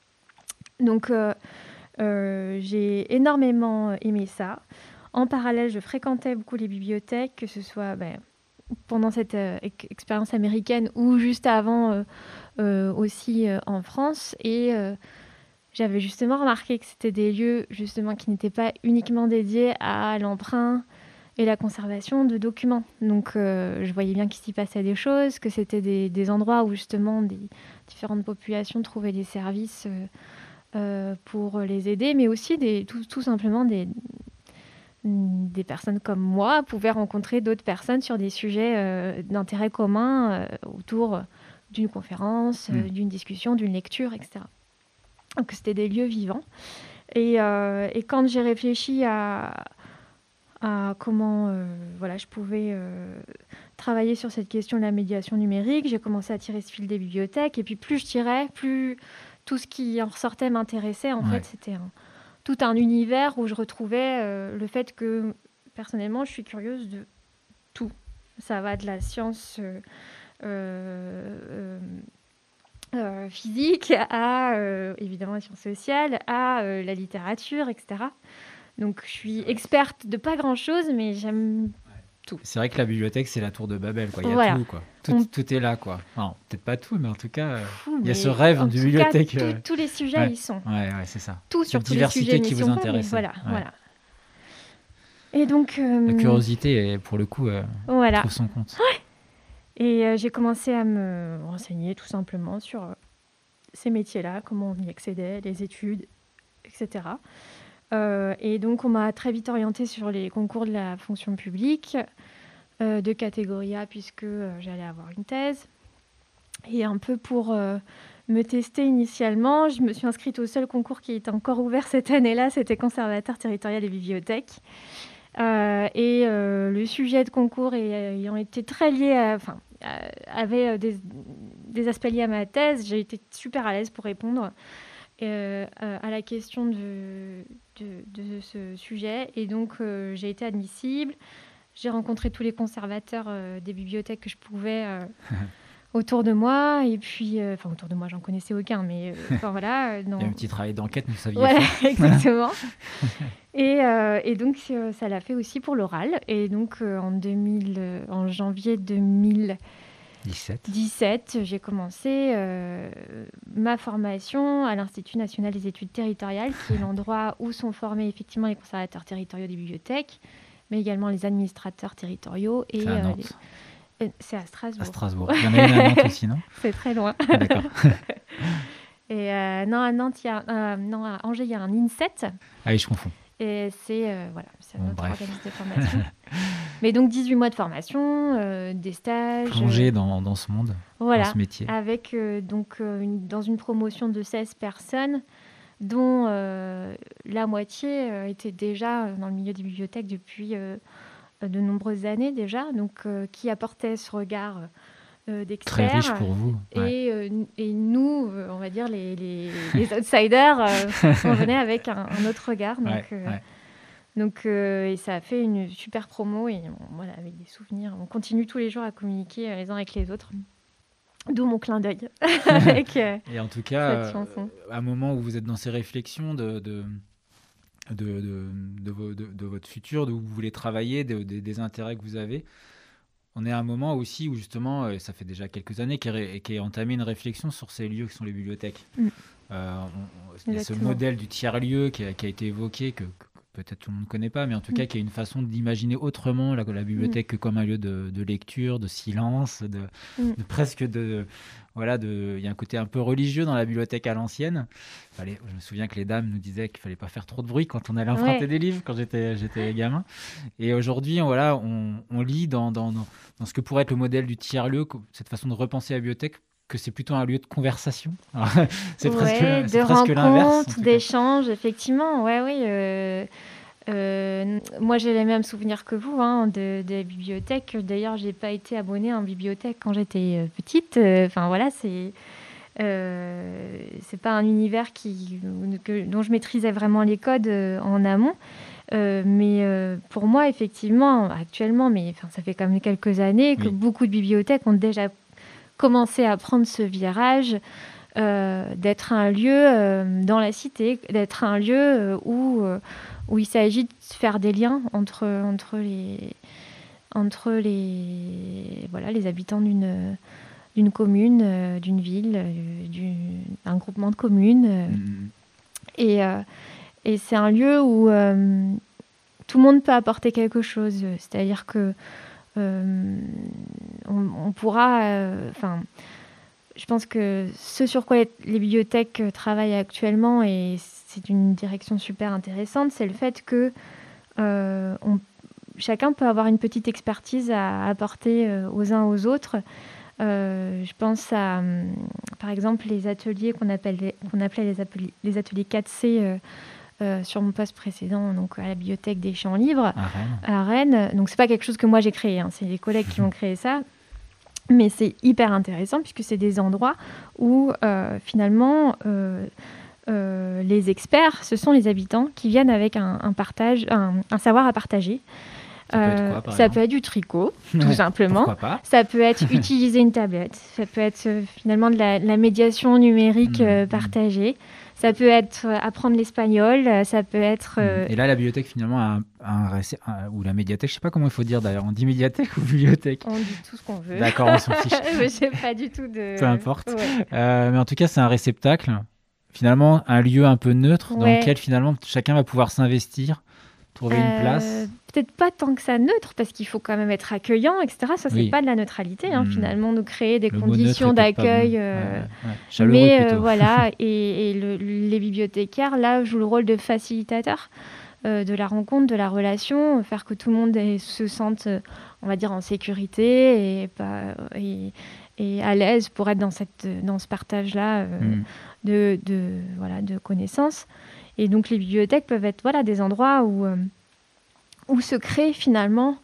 Donc, euh, Euh, j'ai énormément aimé ça. En parallèle, je fréquentais beaucoup les bibliothèques, que ce soit ben, pendant cette euh, expérience américaine ou juste avant euh, euh, aussi euh, en France. Et euh, j'avais justement remarqué que c'était des lieux justement qui n'étaient pas uniquement dédiés à l'emprunt et la conservation de documents. Donc euh, je voyais bien qu'il s'y passait des choses, que c'était des, des endroits où justement des différentes populations trouvaient des services euh, Euh, pour les aider, mais aussi des, tout, tout simplement des, des personnes comme moi pouvaient rencontrer d'autres personnes sur des sujets euh, d'intérêt commun euh, autour d'une conférence, euh, Mm. d'une discussion, d'une lecture, et cetera. Donc c'était des lieux vivants. Et, euh, et quand j'ai réfléchi à, à comment euh, voilà, je pouvais euh, travailler sur cette question de la médiation numérique, j'ai commencé à tirer ce fil des bibliothèques. Et puis plus je tirais, plus tout ce qui en ressortait m'intéressait. En Ouais. fait, c'était un, tout un univers où je retrouvais euh, le fait que, personnellement, je suis curieuse de tout. Ça va de la science euh, euh, euh, physique à, euh, évidemment, la science sociale, à euh, la littérature, et cetera. Donc, je suis experte de pas grand-chose, mais j'aime tout. C'est vrai que la bibliothèque, c'est la tour de Babel, quoi. Il y a Voilà. tout, quoi. Tout, On- tout est là, quoi. Non, peut-être pas tout, mais en tout cas, euh, Fou, il y a mais ce rêve en de tout bibliothèque. cas, euh, tous- tous les sujets, ouais. ils sont. Ouais, ouais, c'est ça. Tout sur Cette tous les diversité sujets qui n'y vous sont pas, mais intéresse. Voilà, Ouais. voilà. Et donc, euh, La curiosité, est, pour le coup, euh, voilà. trouve son compte. Et euh, j'ai commencé à me renseigner tout simplement sur euh, ces métiers-là, comment on y accédait, les études, et cetera. Euh, et donc, on m'a très vite orientée sur les concours de la fonction publique, euh, de catégorie A, puisque euh, j'allais avoir une thèse. Et un peu pour euh, me tester initialement, je me suis inscrite au seul concours qui était encore ouvert cette année-là, c'était conservateur territorial et bibliothèque. Euh, et euh, le sujet de concours est- ayant été très lié à, enfin, à- avait euh, des, des aspects liés à ma thèse, j'ai été super à l'aise pour répondre euh, euh, à la question de, de, de ce sujet. Et donc, euh, j'ai été admissible. J'ai rencontré tous les conservateurs euh, des bibliothèques que je pouvais euh, autour de moi. Et puis, euh, enfin, autour de moi, j'en connaissais aucun, mais euh, enfin voilà. euh, dans- Il y a un petit travail d'enquête, mais vous saviez Voilà, faire. exactement. et, euh, et donc, euh, ça l'a fait aussi pour l'oral. Et donc, euh, en, deux mille, euh, en janvier deux mille dix-sept. dix-sept, j'ai commencé euh, ma formation à l'Institut national des études territoriales, qui est l'endroit où sont formés effectivement les conservateurs territoriaux des bibliothèques, mais également les administrateurs territoriaux. Et, C'est à euh, Nantes, les- euh, c'est à Strasbourg. à Strasbourg. Il y en a une à Nantes aussi, non? C'est très loin. D'accord. Et euh, non, à Nantes, il y a, euh, non, à Angers, il y a un INSET. Ah oui, je confonds. Et c'est euh, voilà, c'est Bon, notre bref. organisme de formation. Mais donc dix-huit mois de formation, euh, des stages. Plonger euh, dans, dans ce monde, voilà, dans ce métier. avec euh, donc euh, une- dans une promotion de seize personnes, dont euh, la moitié euh, était déjà dans le milieu des bibliothèques depuis euh, de nombreuses années déjà, donc euh, qui apportaient ce regard euh, d'expert. Très riche pour vous. Ouais. Et, euh, et nous, euh, on va dire les, les, les outsiders, euh, on venait avec un, un autre regard. Donc, Ouais, euh, ouais. donc euh, et ça a fait une super promo et on- voilà, avec des souvenirs. On continue tous les jours à communiquer euh, les uns avec les autres. D'où mon clin d'œil. avec, euh, Et en tout cas, cette chanson. euh, à un moment où vous êtes dans ces réflexions de, de, de, de, de, vo- de- de votre futur, de où vous voulez travailler, de- de- des intérêts que vous avez, on est à un moment aussi où justement, et ça fait déjà quelques années, qu'est ré- qu'est entamée une réflexion sur ces lieux qui sont les bibliothèques. Mm. Euh, on- on- il y a ce Exactement. modèle du tiers-lieu qui a, qui a été évoqué, que, que peut-être tout le monde ne connaît pas, mais en tout Mm. cas qui a une façon d'imaginer autrement la, la bibliothèque que comme un lieu de, de lecture, de silence, de, Mm. de presque de... Voilà, de, il y a un côté un peu religieux dans la bibliothèque à l'ancienne. Fallait, je me souviens que les dames nous disaient qu'il fallait pas faire trop de bruit quand on allait emprunter Ouais. des livres quand j'étais, j'étais gamin. Et aujourd'hui, on, voilà, on, on lit dans, dans, dans, dans ce que pourrait être le modèle du tiers-lieu, co- cette façon de repenser la bibliothèque, que c'est plutôt un lieu de conversation. Alors, c'est presque, Ouais, c'est de presque l'inverse. en rencontres, tout cas. d'échanges, effectivement. Ouais, oui. euh, euh, moi, j'ai les mêmes souvenirs que vous hein, de, des bibliothèques. D'ailleurs, j'ai pas été abonnée à une bibliothèque quand j'étais euh, petite. Euh, Enfin, voilà, c'est euh, c'est pas un univers qui, que- dont je maîtrisais vraiment les codes euh, en amont. Euh, mais euh, pour moi, effectivement, actuellement, mais enfin, ça fait quand même quelques années que Oui. beaucoup de bibliothèques ont déjà commencé à prendre ce virage euh, d'être un lieu euh, dans la cité, d'être un lieu euh, où, euh, où il s'agit de faire des liens entre, entre, les, entre les, voilà, les habitants d'une, d'une commune, euh, d'une ville, euh, d'une- d'un groupement de communes. euh, Mm. et, euh, et c'est un lieu où euh, tout le monde peut apporter quelque chose. C'est-à-dire que euh, on, on pourra... Enfin, je pense que ce sur quoi les, les bibliothèques travaillent actuellement, et c'est une direction super intéressante, c'est le fait que euh, on, chacun peut avoir une petite expertise à apporter euh, aux uns aux autres. Euh, je pense à, hum, par exemple, les ateliers qu'on appelle, qu'on appelait les ateliers, les ateliers quatre C euh, euh, sur mon poste précédent, donc à la bibliothèque des Champs Libres, À Rennes. à Rennes. Donc, c'est pas quelque chose que moi j'ai créé, hein, c'est les collègues qui ont créé ça. Mais c'est hyper intéressant puisque c'est des endroits où euh, finalement euh, euh, les experts, ce sont les habitants qui viennent avec un, un partage, un, un savoir à partager. Ça peut être quoi, par ça exemple peut être du tricot, tout Ouais, simplement. Pourquoi pas? Ça peut être utiliser une tablette. Ça peut être euh, finalement de la, de la médiation numérique Mmh, euh, mmh. partagée. Ça peut être euh, apprendre l'espagnol. euh, Ça peut être... euh, Et là, la bibliothèque, finalement, a un, un récé- un- ou la médiathèque, je sais pas comment il faut dire d'ailleurs. On dit médiathèque ou bibliothèque? On dit tout ce qu'on veut. D'accord, on s'en fiche. Je sais pas du tout de... Peu importe. Ouais. Euh, mais en tout cas, c'est un réceptacle, finalement, un lieu un peu neutre dans Ouais. lequel finalement chacun va pouvoir s'investir, trouver une Euh, place. Peut-être pas tant que ça neutre, parce qu'il faut quand même être accueillant, et cetera. Ça, c'est Oui. pas de la neutralité, hein, Hmm. finalement, de créer des Le mot neutre conditions est peut-être pas d'accueil. bon. euh, Ouais, ouais, ouais. Chaleureux mais euh, plutôt. voilà, et, et le- les bibliothécaires, là, jouent le rôle de facilitateur euh, de la rencontre, de la relation, faire que tout le monde ait- se sente, euh, on va dire, en sécurité et, pas, et, et à l'aise pour être dans, cette, dans ce partage-là euh, Hmm. de, de, voilà, de connaissances. Et donc, les bibliothèques peuvent être voilà, des endroits où, euh, où se crée finalement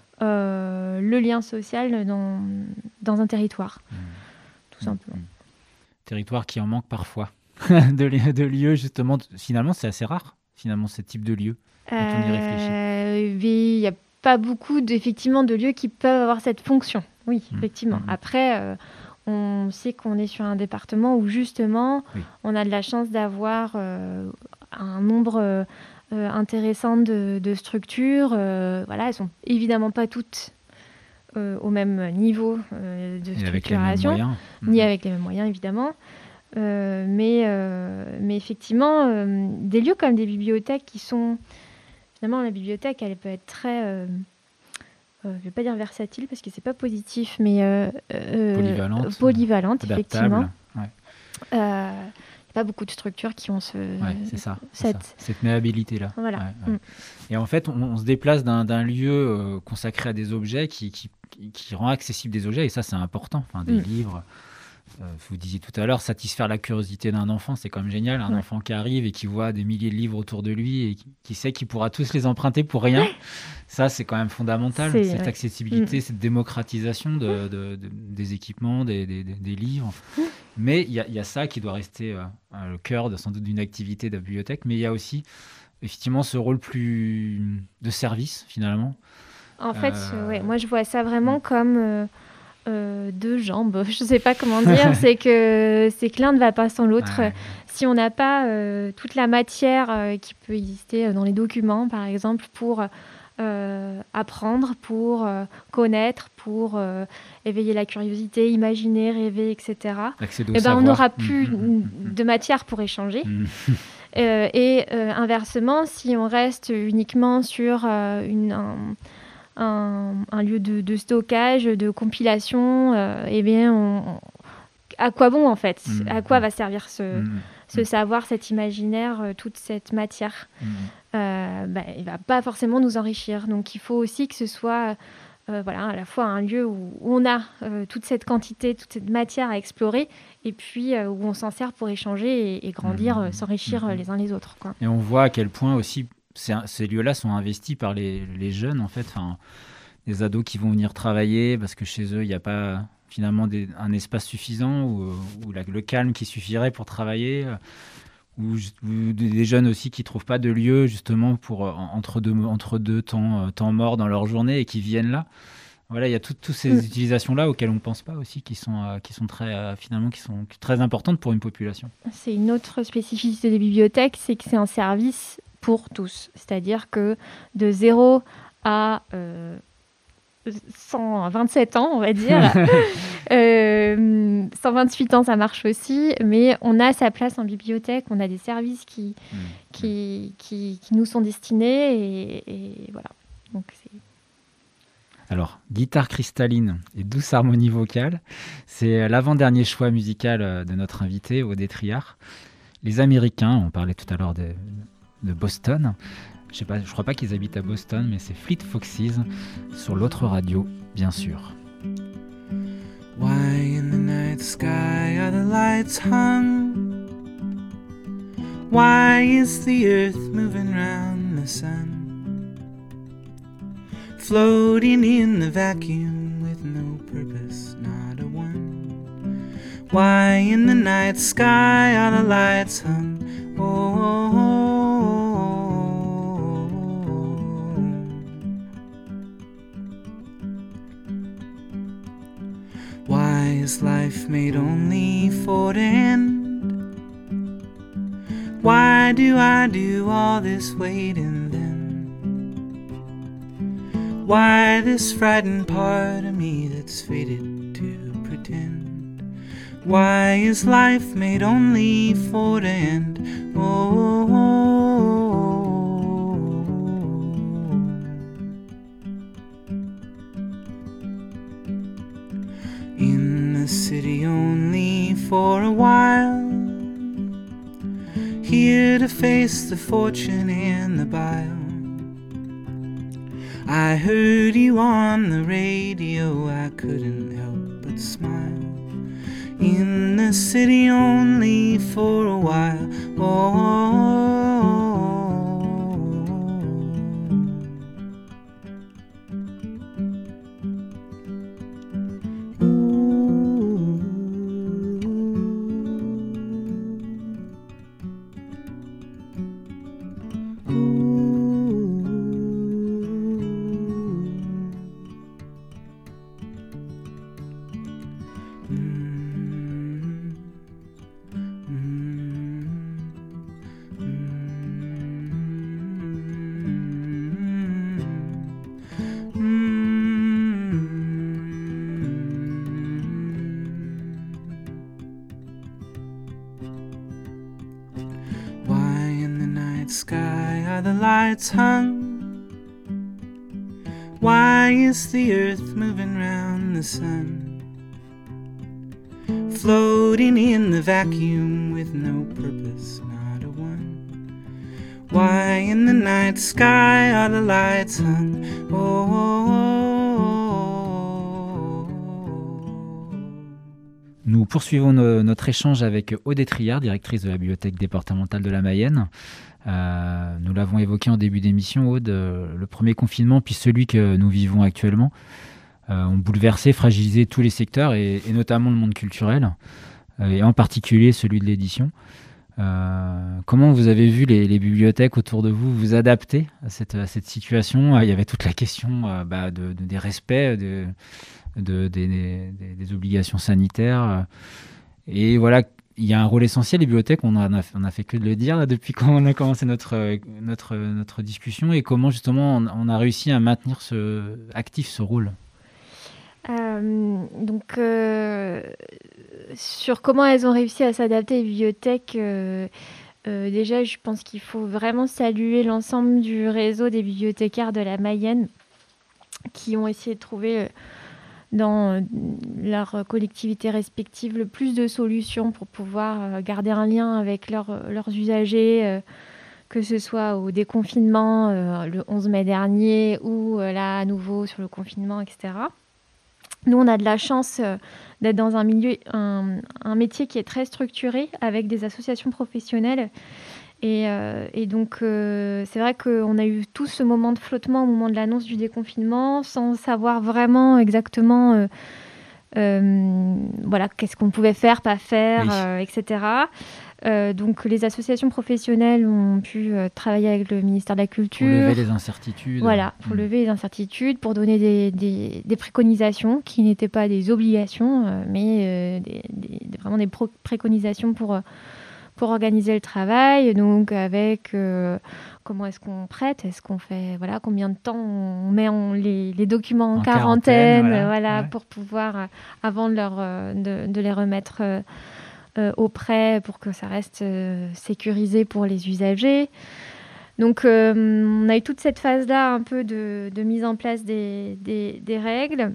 euh, le lien social dans, dans un territoire, Hmm. tout simplement. Hmm. Territoire qui en manque parfois. de, li- de lieux, justement. Finalement, c'est assez rare, finalement, ce type de lieu. Quand on y réfléchit. Euh, oui, il n'y a pas beaucoup d'effectivement de lieux qui peuvent avoir cette fonction. Oui, Mmh, effectivement. mmh. Après, euh, on sait qu'on est sur un département où justement, Oui. on a de la chance d'avoir euh, un nombre euh, euh, intéressant de, de structures. Euh, voilà, elles sont évidemment pas toutes euh, au même niveau euh, de Et avec les mêmes structuration, moyens. ni Hmm. avec les mêmes moyens évidemment. Euh, mais, euh, mais effectivement, euh, des lieux comme des bibliothèques qui sont... Finalement, la bibliothèque, elle peut être très... euh, euh, je ne vais pas dire versatile parce que c'est pas positif, mais... euh, euh, Polyvalente. Polyvalente, effectivement. Adaptable. Il Ouais, n'y a pas beaucoup de structures qui ont ce... ouais, c'est ça. c'est cette- ça. Cette maniabilité-là. Voilà. Ouais, ouais. Mm. Et en fait, on, on se déplace d'un, d'un lieu euh, consacré à des objets qui, qui, qui- qui rend accessible des objets, et ça, c'est important. Enfin, des Mm. livres. Euh, vous disiez tout à l'heure, satisfaire la curiosité d'un enfant, c'est quand même génial. Un Ouais. enfant qui arrive et qui voit des milliers de livres autour de lui et qui, qui sait qu'il pourra tous les emprunter pour rien. Ça, c'est quand même fondamental. C'est- Cette ouais. accessibilité, cette démocratisation de, de- de- des équipements, des, des- des- des livres. Mais il y, a- il y a ça qui doit rester euh, euh, le cœur de, sans doute d'une activité de la bibliothèque. Mais il y a aussi effectivement ce rôle plus de service finalement. En fait, Euh, ouais, moi, je vois ça vraiment comme... euh, euh, deux jambes, je sais pas comment dire, c'est que c'est que l'un ne va pas sans l'autre. Ouais. Si on n'a pas euh, toute la matière euh, qui peut exister euh, dans les documents, par exemple, pour euh, apprendre, pour euh, connaître, pour euh, éveiller la curiosité, imaginer, rêver, et cetera, L'accès au eh ben, on savoir. n'aura Mmh, plus mmh, mmh, mmh. de matière pour échanger. Mmh. Euh, et euh, inversement, si on reste uniquement sur euh, une, un, un- un lieu de, de stockage, de compilation, euh, eh bien, on- on- à quoi bon en fait Mhm. À quoi va servir ce, Mmh. ce Mhm. savoir, cet imaginaire, euh, toute cette matière Mmh. euh, bah, il va pas forcément nous enrichir. Donc il faut aussi que ce soit euh, voilà, à la fois un lieu où, où on a euh, toute cette quantité, toute cette matière à explorer, et puis euh, où on s'en sert pour échanger et, et grandir, Mhm. euh, s'enrichir euh, Mhm. les uns les autres, quoi. Et on voit à quel point aussi c'est un- ces lieux-là sont investis par les, les jeunes, en fait. Enfin, les ados qui vont venir travailler parce que chez eux, il n'y a pas finalement des- un espace suffisant ou, ou la- le calme qui suffirait pour travailler. euh, Ou, ju- ou des des jeunes aussi qui ne trouvent pas de lieu justement pour, euh, en- entre deux, entre deux temps, euh, temps morts dans leur journée et qui viennent là. Voilà, il y a tout- toutes ces Mm. utilisations-là auxquelles on ne pense pas aussi, qui sont, euh, qui sont très, euh, finalement, qui sont très importantes pour une population. C'est une autre spécificité des bibliothèques, c'est que c'est un service pour tous. C'est-à-dire que de zéro à euh, cent vingt-sept ans, on va dire, euh, cent vingt-huit ans, ça marche aussi, mais on a sa place en bibliothèque, on a des services qui, Mm. qui, qui, qui nous sont destinés, et, et voilà. Donc c'est... Alors, guitare cristalline et douce harmonie vocale, c'est l'avant-dernier choix musical euh, de notre invité, Audrey Triard. Les Américains, on parlait tout à l'heure de, de Boston, Je sais pas, je crois pas qu'ils habitent à Boston, mais c'est Fleet Foxes sur l'autre radio, bien sûr. Why in the night sky are the lights hung? Why is the earth moving round the sun? Floating in the vacuum with no purpose, not a one. Why in the night sky are the lights hung? Oh, oh, oh, oh. Why is life made only for the end? Why do I do all this waiting then? Why this frightened part of me that's fated to pretend? Why is life made only for the end? Oh, oh, oh, oh. In the city only for a while, here to face the fortune and the bile. I heard you on the radio, I couldn't help but smile. In the city only for a while. Oh, oh, oh, oh. Sky are the lights hung? Why is the earth moving round the sun? Floating in the vacuum with no purpose, not a one. Why in the night sky are the lights hung? Oh, oh, oh, oh. Nous poursuivons no- notre échange avec Aude Etriard, directrice de la bibliothèque départementale de la Mayenne. Euh, nous l'avons évoqué en début d'émission, Aude, euh, le premier confinement, puis celui que nous vivons actuellement, euh, ont bouleversé, fragilisé tous les secteurs, et, et notamment le monde culturel, euh, et en particulier celui de l'édition. Euh, comment vous avez vu les, les bibliothèques autour de vous vous adapter à cette, à cette situation? Il y avait toute la question euh, bah, de, de, des respects, de, de, des, des, des obligations sanitaires. Euh, et voilà, il y a un rôle essentiel, les bibliothèques, on a, on a fait que de le dire là, depuis qu'on a commencé notre, notre, notre discussion, et comment justement on, on a réussi à maintenir ce, actif ce rôle. Euh, donc, euh, sur comment elles ont réussi à s'adapter, les bibliothèques, euh, euh, déjà, je pense qu'il faut vraiment saluer l'ensemble du réseau des bibliothécaires de la Mayenne qui ont essayé de trouver euh, dans leur collectivité respective le plus de solutions pour pouvoir garder un lien avec leur, leurs usagers, euh, que ce soit au déconfinement euh, le onze mai dernier ou euh, là à nouveau sur le confinement, et cetera. Nous, on a de la chance euh, d'être dans un milieu, un, un métier qui est très structuré avec des associations professionnelles. Et, euh, et donc, euh, c'est vrai qu'on a eu tout ce moment de flottement au moment de l'annonce du déconfinement, sans savoir vraiment exactement euh, euh, voilà, qu'est-ce qu'on pouvait faire, pas faire, oui. euh, et cetera. Euh, donc, les associations professionnelles ont pu euh, travailler avec le ministère de la Culture. Pour lever les incertitudes. Voilà, pour mmh. lever les incertitudes, pour donner des, des, des préconisations qui n'étaient pas des obligations, euh, mais euh, des, des, vraiment des pro- préconisations pour... Euh, pour organiser le travail, donc avec euh, comment est-ce qu'on prête, est-ce qu'on fait, voilà, combien de temps on met en, les, les documents en, en quarantaine, quarantaine voilà, voilà ouais. pour pouvoir, euh, avant de, leur, euh, de, de les remettre euh, euh, au prêt, pour que ça reste euh, sécurisé pour les usagers. Donc, euh, on a eu toute cette phase-là un peu de, de mise en place des, des, des règles.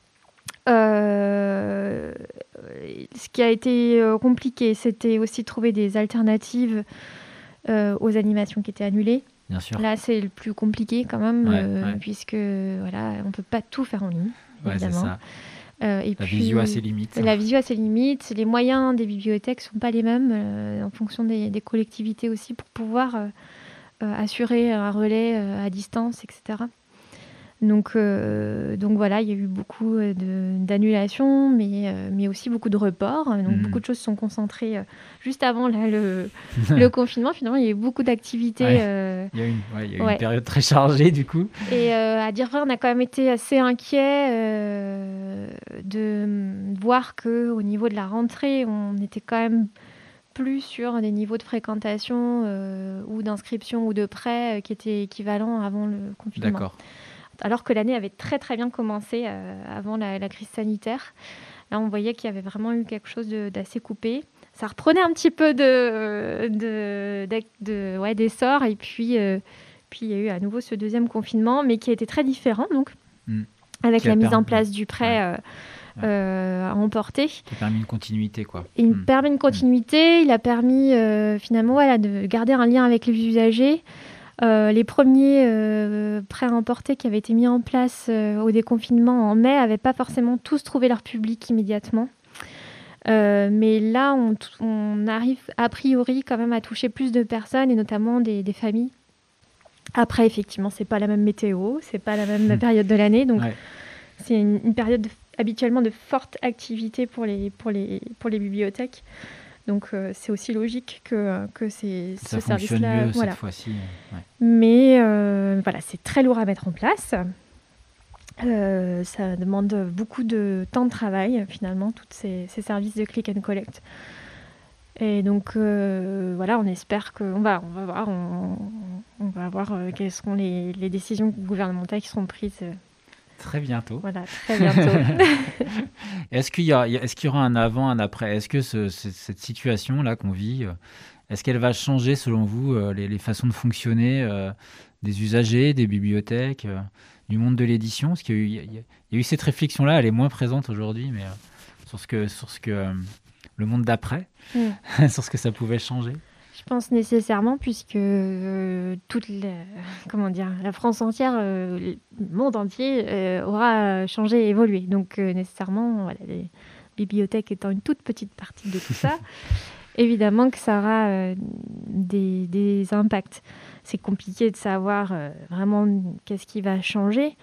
Euh, ce qui a été euh, compliqué, c'était aussi de trouver des alternatives euh, aux animations qui étaient annulées. Bien sûr. Là, c'est le plus compliqué quand même, Ouais, euh, ouais. puisque voilà, on peut pas tout faire en ligne, Ouais, c'est évidemment. ça. Euh, et La puis, visio a ses limites. La visio a ses limites. Les moyens des bibliothèques sont pas les mêmes euh, en fonction des, des collectivités aussi pour pouvoir euh, euh, assurer un relais euh, à distance, et cetera. Donc, euh, donc voilà, il y a eu beaucoup euh, de, d'annulations, mais, euh, mais aussi beaucoup de reports. Donc Mhm. beaucoup de choses se sont concentrées euh, juste avant là, le, le confinement. Finalement, il y a eu beaucoup d'activités. Ouais. euh, Il y a eu une, ouais, il y a eu Ouais. une période très chargée du coup. Et euh, à dire vrai, on a quand même été assez inquiets euh, de voir qu'au niveau de la rentrée, on était quand même plus sur des niveaux de fréquentation euh, ou d'inscription ou de prêt euh, qui étaient équivalents avant le confinement. D'accord. Alors que l'année avait très très bien commencé euh, avant la, la crise sanitaire. Là, on voyait qu'il y avait vraiment eu quelque chose de, d'assez coupé. Ça reprenait un petit peu de, de, de, de- ouais, d'essor et puis... euh, Puis il y a eu à nouveau ce deuxième confinement, mais qui a été très différent, donc, Mm. avec Qui a la mise permis- en place du prêt Ouais. euh, Ouais. euh, à emporter. Qui a permis une continuité quoi. Il Mm. permet une continuité, il a permis euh, finalement voilà, de garder un lien avec les usagers. Euh, les premiers euh, prêts à emporter qui avaient été mis en place euh, au déconfinement en mai n'avaient pas forcément tous trouvé leur public immédiatement. Euh, mais là, on, t- on arrive a priori quand même à toucher plus de personnes et notamment des, des familles. Après, effectivement, c'est pas la même météo, c'est pas la même Mm. période de l'année, donc Ouais. c'est une, une période de- habituellement de forte activité pour les, pour les, pour les bibliothèques. Donc euh, c'est aussi logique que, que c'est, Ça ce fonctionne service-là. mieux Voilà. cette fois-ci. euh, ouais. Mais euh, voilà, c'est très lourd à mettre en place. Euh, ça demande beaucoup de temps de travail, finalement, tous ces, ces services de click and collect. Et donc, euh, voilà, on espère que... On va, on va voir, on, on va voir euh, quelles seront les, les décisions gouvernementales qui seront prises, euh, Très bientôt. voilà, très bientôt. Est-ce qu'il y a, est-ce qu'il y aura un avant, un après? Est-ce que ce- ce- cette situation-là qu'on vit, euh, est-ce qu'elle va changer selon vous euh, les, les façons de fonctionner euh, des usagers, des bibliothèques, euh, du monde de l'édition? Parce qu'il y a eu, il y a- il y a eu cette réflexion-là, elle est moins présente aujourd'hui, mais euh, sur ce que, sur ce que euh, le monde d'après, Mm. sur ce que ça pouvait changer. Je pense nécessairement, puisque euh, toute la, comment dire, la France entière, euh, le monde entier euh, aura changé et évolué. Donc euh, nécessairement, voilà, les bibliothèques étant une toute petite partie de tout ça, évidemment que ça aura euh, des, des impacts. C'est compliqué de savoir euh, vraiment qu'est-ce qui va changer.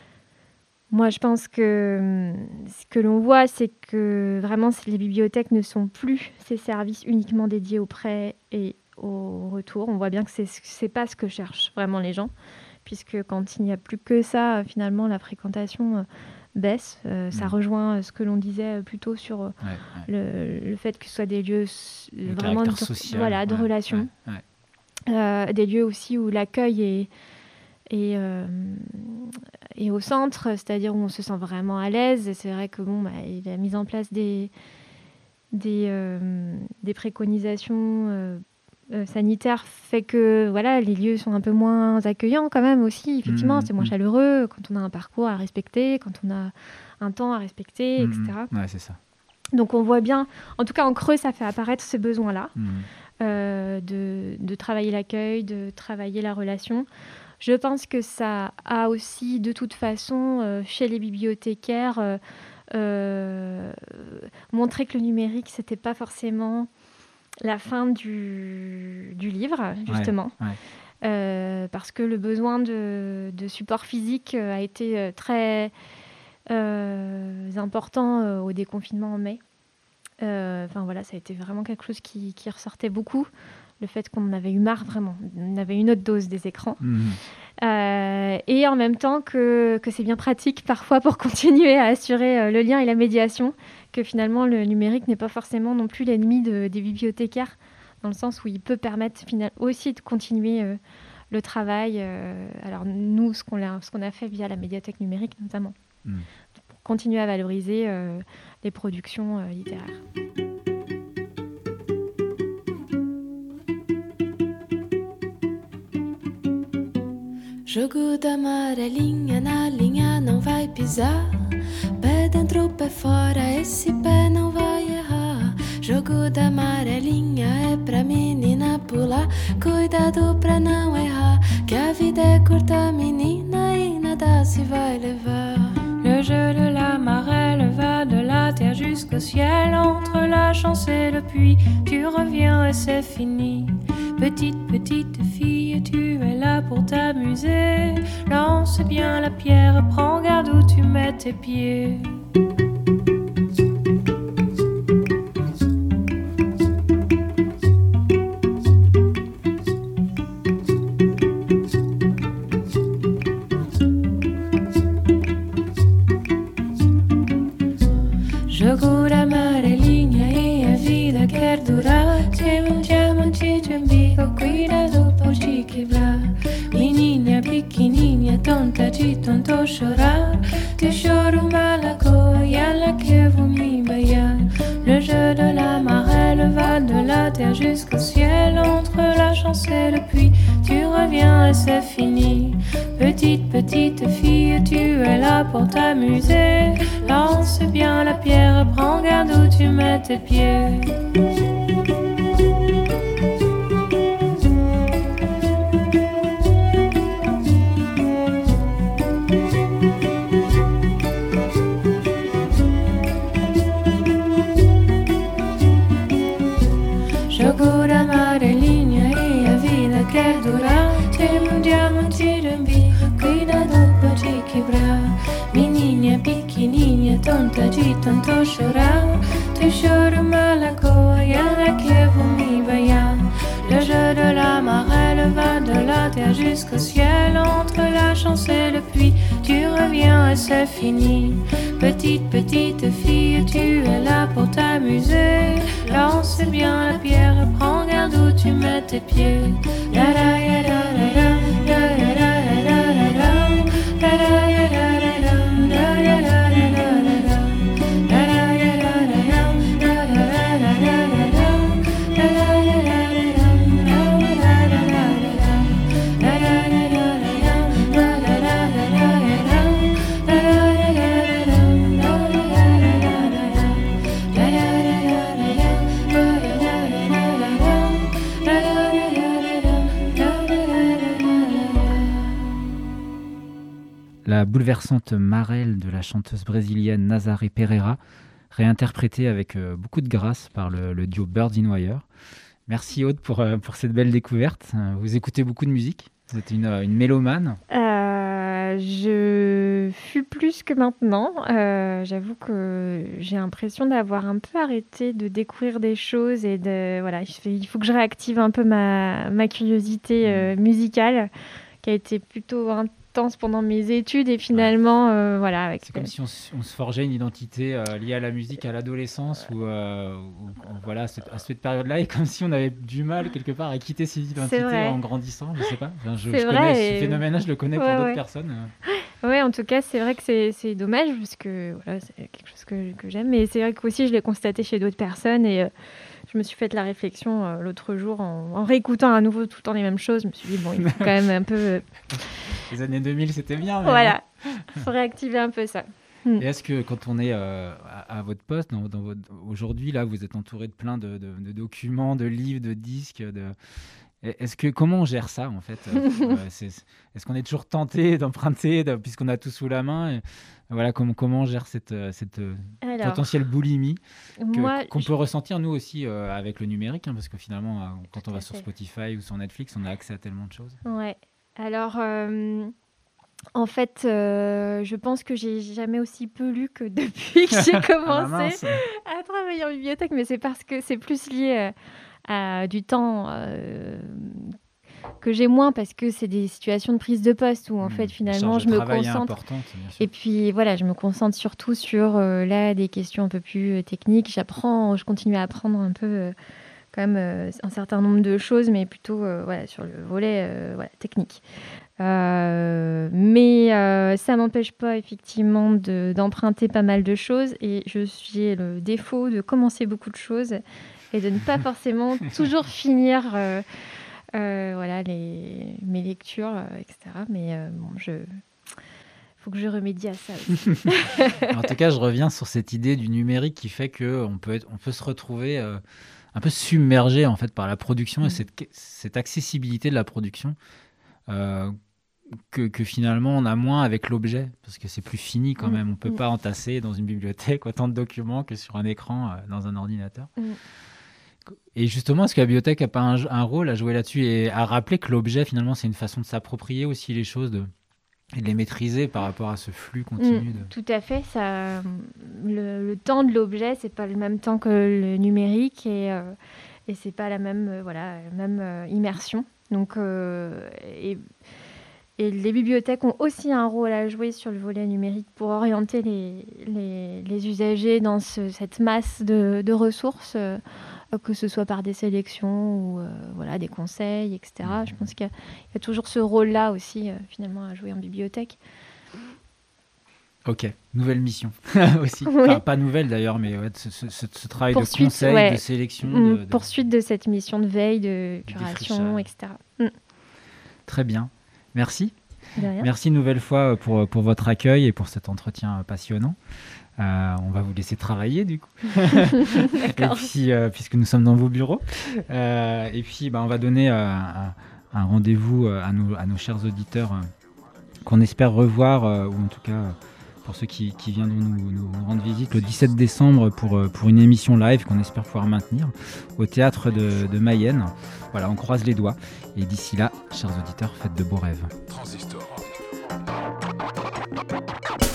Moi, je pense que hum, ce que l'on voit, c'est que vraiment, c'est- les bibliothèques ne sont plus ces services uniquement dédiés au prêt et au retour. On voit bien que c'est c'est pas ce que cherchent vraiment les gens, puisque quand il n'y a plus que ça, euh, finalement, la fréquentation euh, baisse. Euh, Ça Mm. rejoint euh, ce que l'on disait euh, plus tôt sur euh, Ouais, ouais. le, le fait que ce soit des lieux s- Le vraiment caractère de, social. voilà, de ouais, relations. ouais, ouais. Euh, des lieux aussi où l'accueil est, est, euh, est au centre, c'est-à-dire où on se sent vraiment à l'aise. Et c'est vrai que bon, bah, il a mis en place des, des, euh, des préconisations euh, euh, sanitaires fait que voilà, les lieux sont un peu moins accueillants quand même aussi. Effectivement, Mhm, c'est moins mhm. chaleureux quand on a un parcours à respecter, quand on a un temps à respecter, Mhm. et cetera. Ouais, c'est ça. Donc on voit bien, en tout cas en creux, ça fait apparaître ce besoin-là. Mhm. Euh, de, de travailler l'accueil, de travailler la relation. Je pense que ça a aussi, de toute façon, euh, chez les bibliothécaires, euh, euh, montré que le numérique, c'était pas forcément la fin du, du livre, justement. ouais. Euh, parce que le besoin de, de support physique euh, a été euh, très euh, important euh, au déconfinement en mai. Euh, Enfin voilà, ça a été vraiment quelque chose qui, qui ressortait beaucoup. Le fait qu'on en avait eu marre vraiment, on avait une autre dose des écrans. Mhm. Euh, et en même temps que, que c'est bien pratique parfois pour continuer à assurer euh, le lien et la médiation, que finalement le numérique n'est pas forcément non plus l'ennemi de- des bibliothécaires, dans le sens où il peut permettre final- aussi de continuer euh, le travail. euh, alors nous, ce qu'on a, ce qu'on a fait via la médiathèque numérique notamment, Mhm. pour continuer à valoriser euh, les productions euh, littéraires. Jogo da amarelinha na linha não vai pisar. Pé dentro, pé fora, esse pé não vai errar. Jogo da amarelinha é pra menina pular. Cuidado pra não errar, que a vida é curta, menina, e nada se vai levar. Le jeu de la marelle va de la terre jusqu'au ciel. Entre la chance et le puits, tu reviens et c'est fini. Petite, petite fille, tu es là pour t'amuser. Lance bien la pierre, prends garde où tu mets tes pieds. Jogo da amarelinha e a vida quer durar. Tem um diamante de umbigo, cuidado por te quebrar. Menininha pequenininha, tonta de tanto chorar. Tu choro uma lagoa e ela que vou me baiar. Le jeu de la marelle va de la terre jusqu'au ciel. Entre la chance et le puits, tu reviens et c'est fini. Petite, petite fille, tu es là pour t'amuser. Lance bien la pierre, prends garde où tu mets tes pieds. Jogo da amarelinha e a vida quer durar. Tem um diamante de umbigo, cuidado pra te quebrar. Menininha pequenininha, tonta de tanto chorar. Tu choro uma lagoa e ela que vou me baiar. Le jeu de la marelle va de la terre jusqu'au ciel. Entre la chance et le puits, tu reviens et c'est fini. Petite, petite fille, tu es là pour t'amuser. Lance bien la pierre, prends garde où tu mets tes pieds. La la ya la la la, la la la la la la, la la ya la la la, la ya la la la la, la la ya la la la, la la la la la la, la la ya la la la, la la la la la, la la ya la la la, la la la la la, la la ya la la la, la la La bouleversante Marelle de la chanteuse brésilienne Nazaré Pereira, réinterprétée avec euh, beaucoup de grâce par le, le duo Birds in Wire. Merci Aude pour, euh, pour cette belle découverte. Euh, Vous écoutez beaucoup de musique? Vous êtes une, une mélomane? Euh, je fus plus que maintenant. Euh, j'avoue que j'ai l'impression d'avoir un peu arrêté de découvrir des choses et de voilà, il faut que je réactive un peu ma, ma curiosité euh, musicale qui a été plutôt intense pendant mes études et finalement euh, voilà avec c'est comme si on, on se forgeait une identité euh, liée à la musique à l'adolescence ou euh, voilà à cette, à cette période-là et comme si on avait du mal quelque part à quitter ses identités en grandissant, je sais pas, enfin, je, je connais et... ce phénomène-là, je le connais ouais, pour d'autres ouais. personnes. Oui, en tout cas, c'est vrai que c'est, c'est dommage parce que voilà, c'est quelque chose que, que j'aime, mais c'est vrai que aussi je l'ai constaté chez d'autres personnes et euh, je me suis fait la réflexion euh, l'autre jour en, en réécoutant à nouveau tout le temps les mêmes choses. Je me suis dit, bon, il faut quand même un peu... Euh... Les années deux mille, c'était bien. Mais voilà, il faut réactiver un peu ça. Et est-ce que quand on est euh, à, à votre poste, dans, dans votre... aujourd'hui, là, vous êtes entouré de plein de, de, de documents, de livres, de disques, de... Est-ce que, comment on gère ça, en fait? euh, c'est, Est-ce qu'on est toujours tenté d'emprunter, de, puisqu'on a tout sous la main et, voilà, comment, comment on gère cette, cette Alors, potentielle boulimie que, moi, qu'on je... peut ressentir, nous aussi, euh, avec le numérique, hein, parce que finalement, euh, quand on va sur Spotify ou sur Netflix, on a accès à tellement de choses. Ouais. Alors, euh, en fait, euh, je pense que j'ai jamais aussi peu lu que depuis que j'ai commencé ah, à travailler en bibliothèque, mais c'est parce que c'est plus lié... Euh, à du temps euh, que j'ai moins parce que c'est des situations de prise de poste où en mmh, fait finalement je me concentre et puis voilà je me concentre surtout sur euh, là des questions un peu plus euh, techniques. J'apprends, je continue à apprendre un peu euh, quand même euh, un certain nombre de choses, mais plutôt euh, voilà sur le volet euh, voilà, technique. Euh, mais euh, ça m'empêche pas effectivement de, d'emprunter pas mal de choses et je suis le défaut de commencer beaucoup de choses et de ne pas forcément toujours finir euh, euh, voilà, les, mes lectures, euh, et cetera. Mais euh, bon, je... faut que je remédie à ça aussi. En tout cas, je reviens sur cette idée du numérique qui fait qu'on peut, être, on peut se retrouver euh, un peu submergé en fait par la production et cette, cette accessibilité de la production euh, que, que finalement on a moins avec l'objet, parce que c'est plus fini quand même. On ne peut pas entasser dans une bibliothèque autant de documents que sur un écran euh, dans un ordinateur. Mm. Et justement, est-ce que la bibliothèque n'a pas un, un rôle à jouer là-dessus et à rappeler que l'objet, finalement, c'est une façon de s'approprier aussi les choses de, et de les maîtriser par rapport à ce flux continu de... Tout à fait. Ça, le, le temps de l'objet, c'est pas le même temps que le numérique et, euh, et c'est pas la même, euh, voilà, même euh, immersion. Donc, euh, et, et les bibliothèques ont aussi un rôle à jouer sur le volet numérique pour orienter les, les, les usagers dans ce, cette masse de, de ressources, euh, que ce soit par des sélections ou euh, voilà, des conseils, et cetera. Je pense qu'il y a, il y a toujours ce rôle-là aussi, euh, finalement, à jouer en bibliothèque. Ok, nouvelle mission aussi. Oui. Enfin, pas nouvelle d'ailleurs, mais ouais, ce, ce, ce travail poursuite, de conseil, ouais. de sélection. Mmh, de, de... Poursuite de cette mission de veille, de curation, et cetera. Mmh. Très bien. Merci. De rien. Merci une nouvelle fois pour, pour votre accueil et pour cet entretien passionnant. Euh, on va vous laisser travailler du coup. Et puis, euh, puisque nous sommes dans vos bureaux. Euh, et puis, bah, on va donner euh, un, un rendez-vous à nos, à nos chers auditeurs euh, qu'on espère revoir, euh, ou en tout cas euh, pour ceux qui, qui viendront nous, nous rendre visite le dix-sept décembre pour, pour une émission live qu'on espère pouvoir maintenir au théâtre de, de Mayenne. Voilà, on croise les doigts. Et d'ici là, chers auditeurs, faites de beaux rêves. Transistor.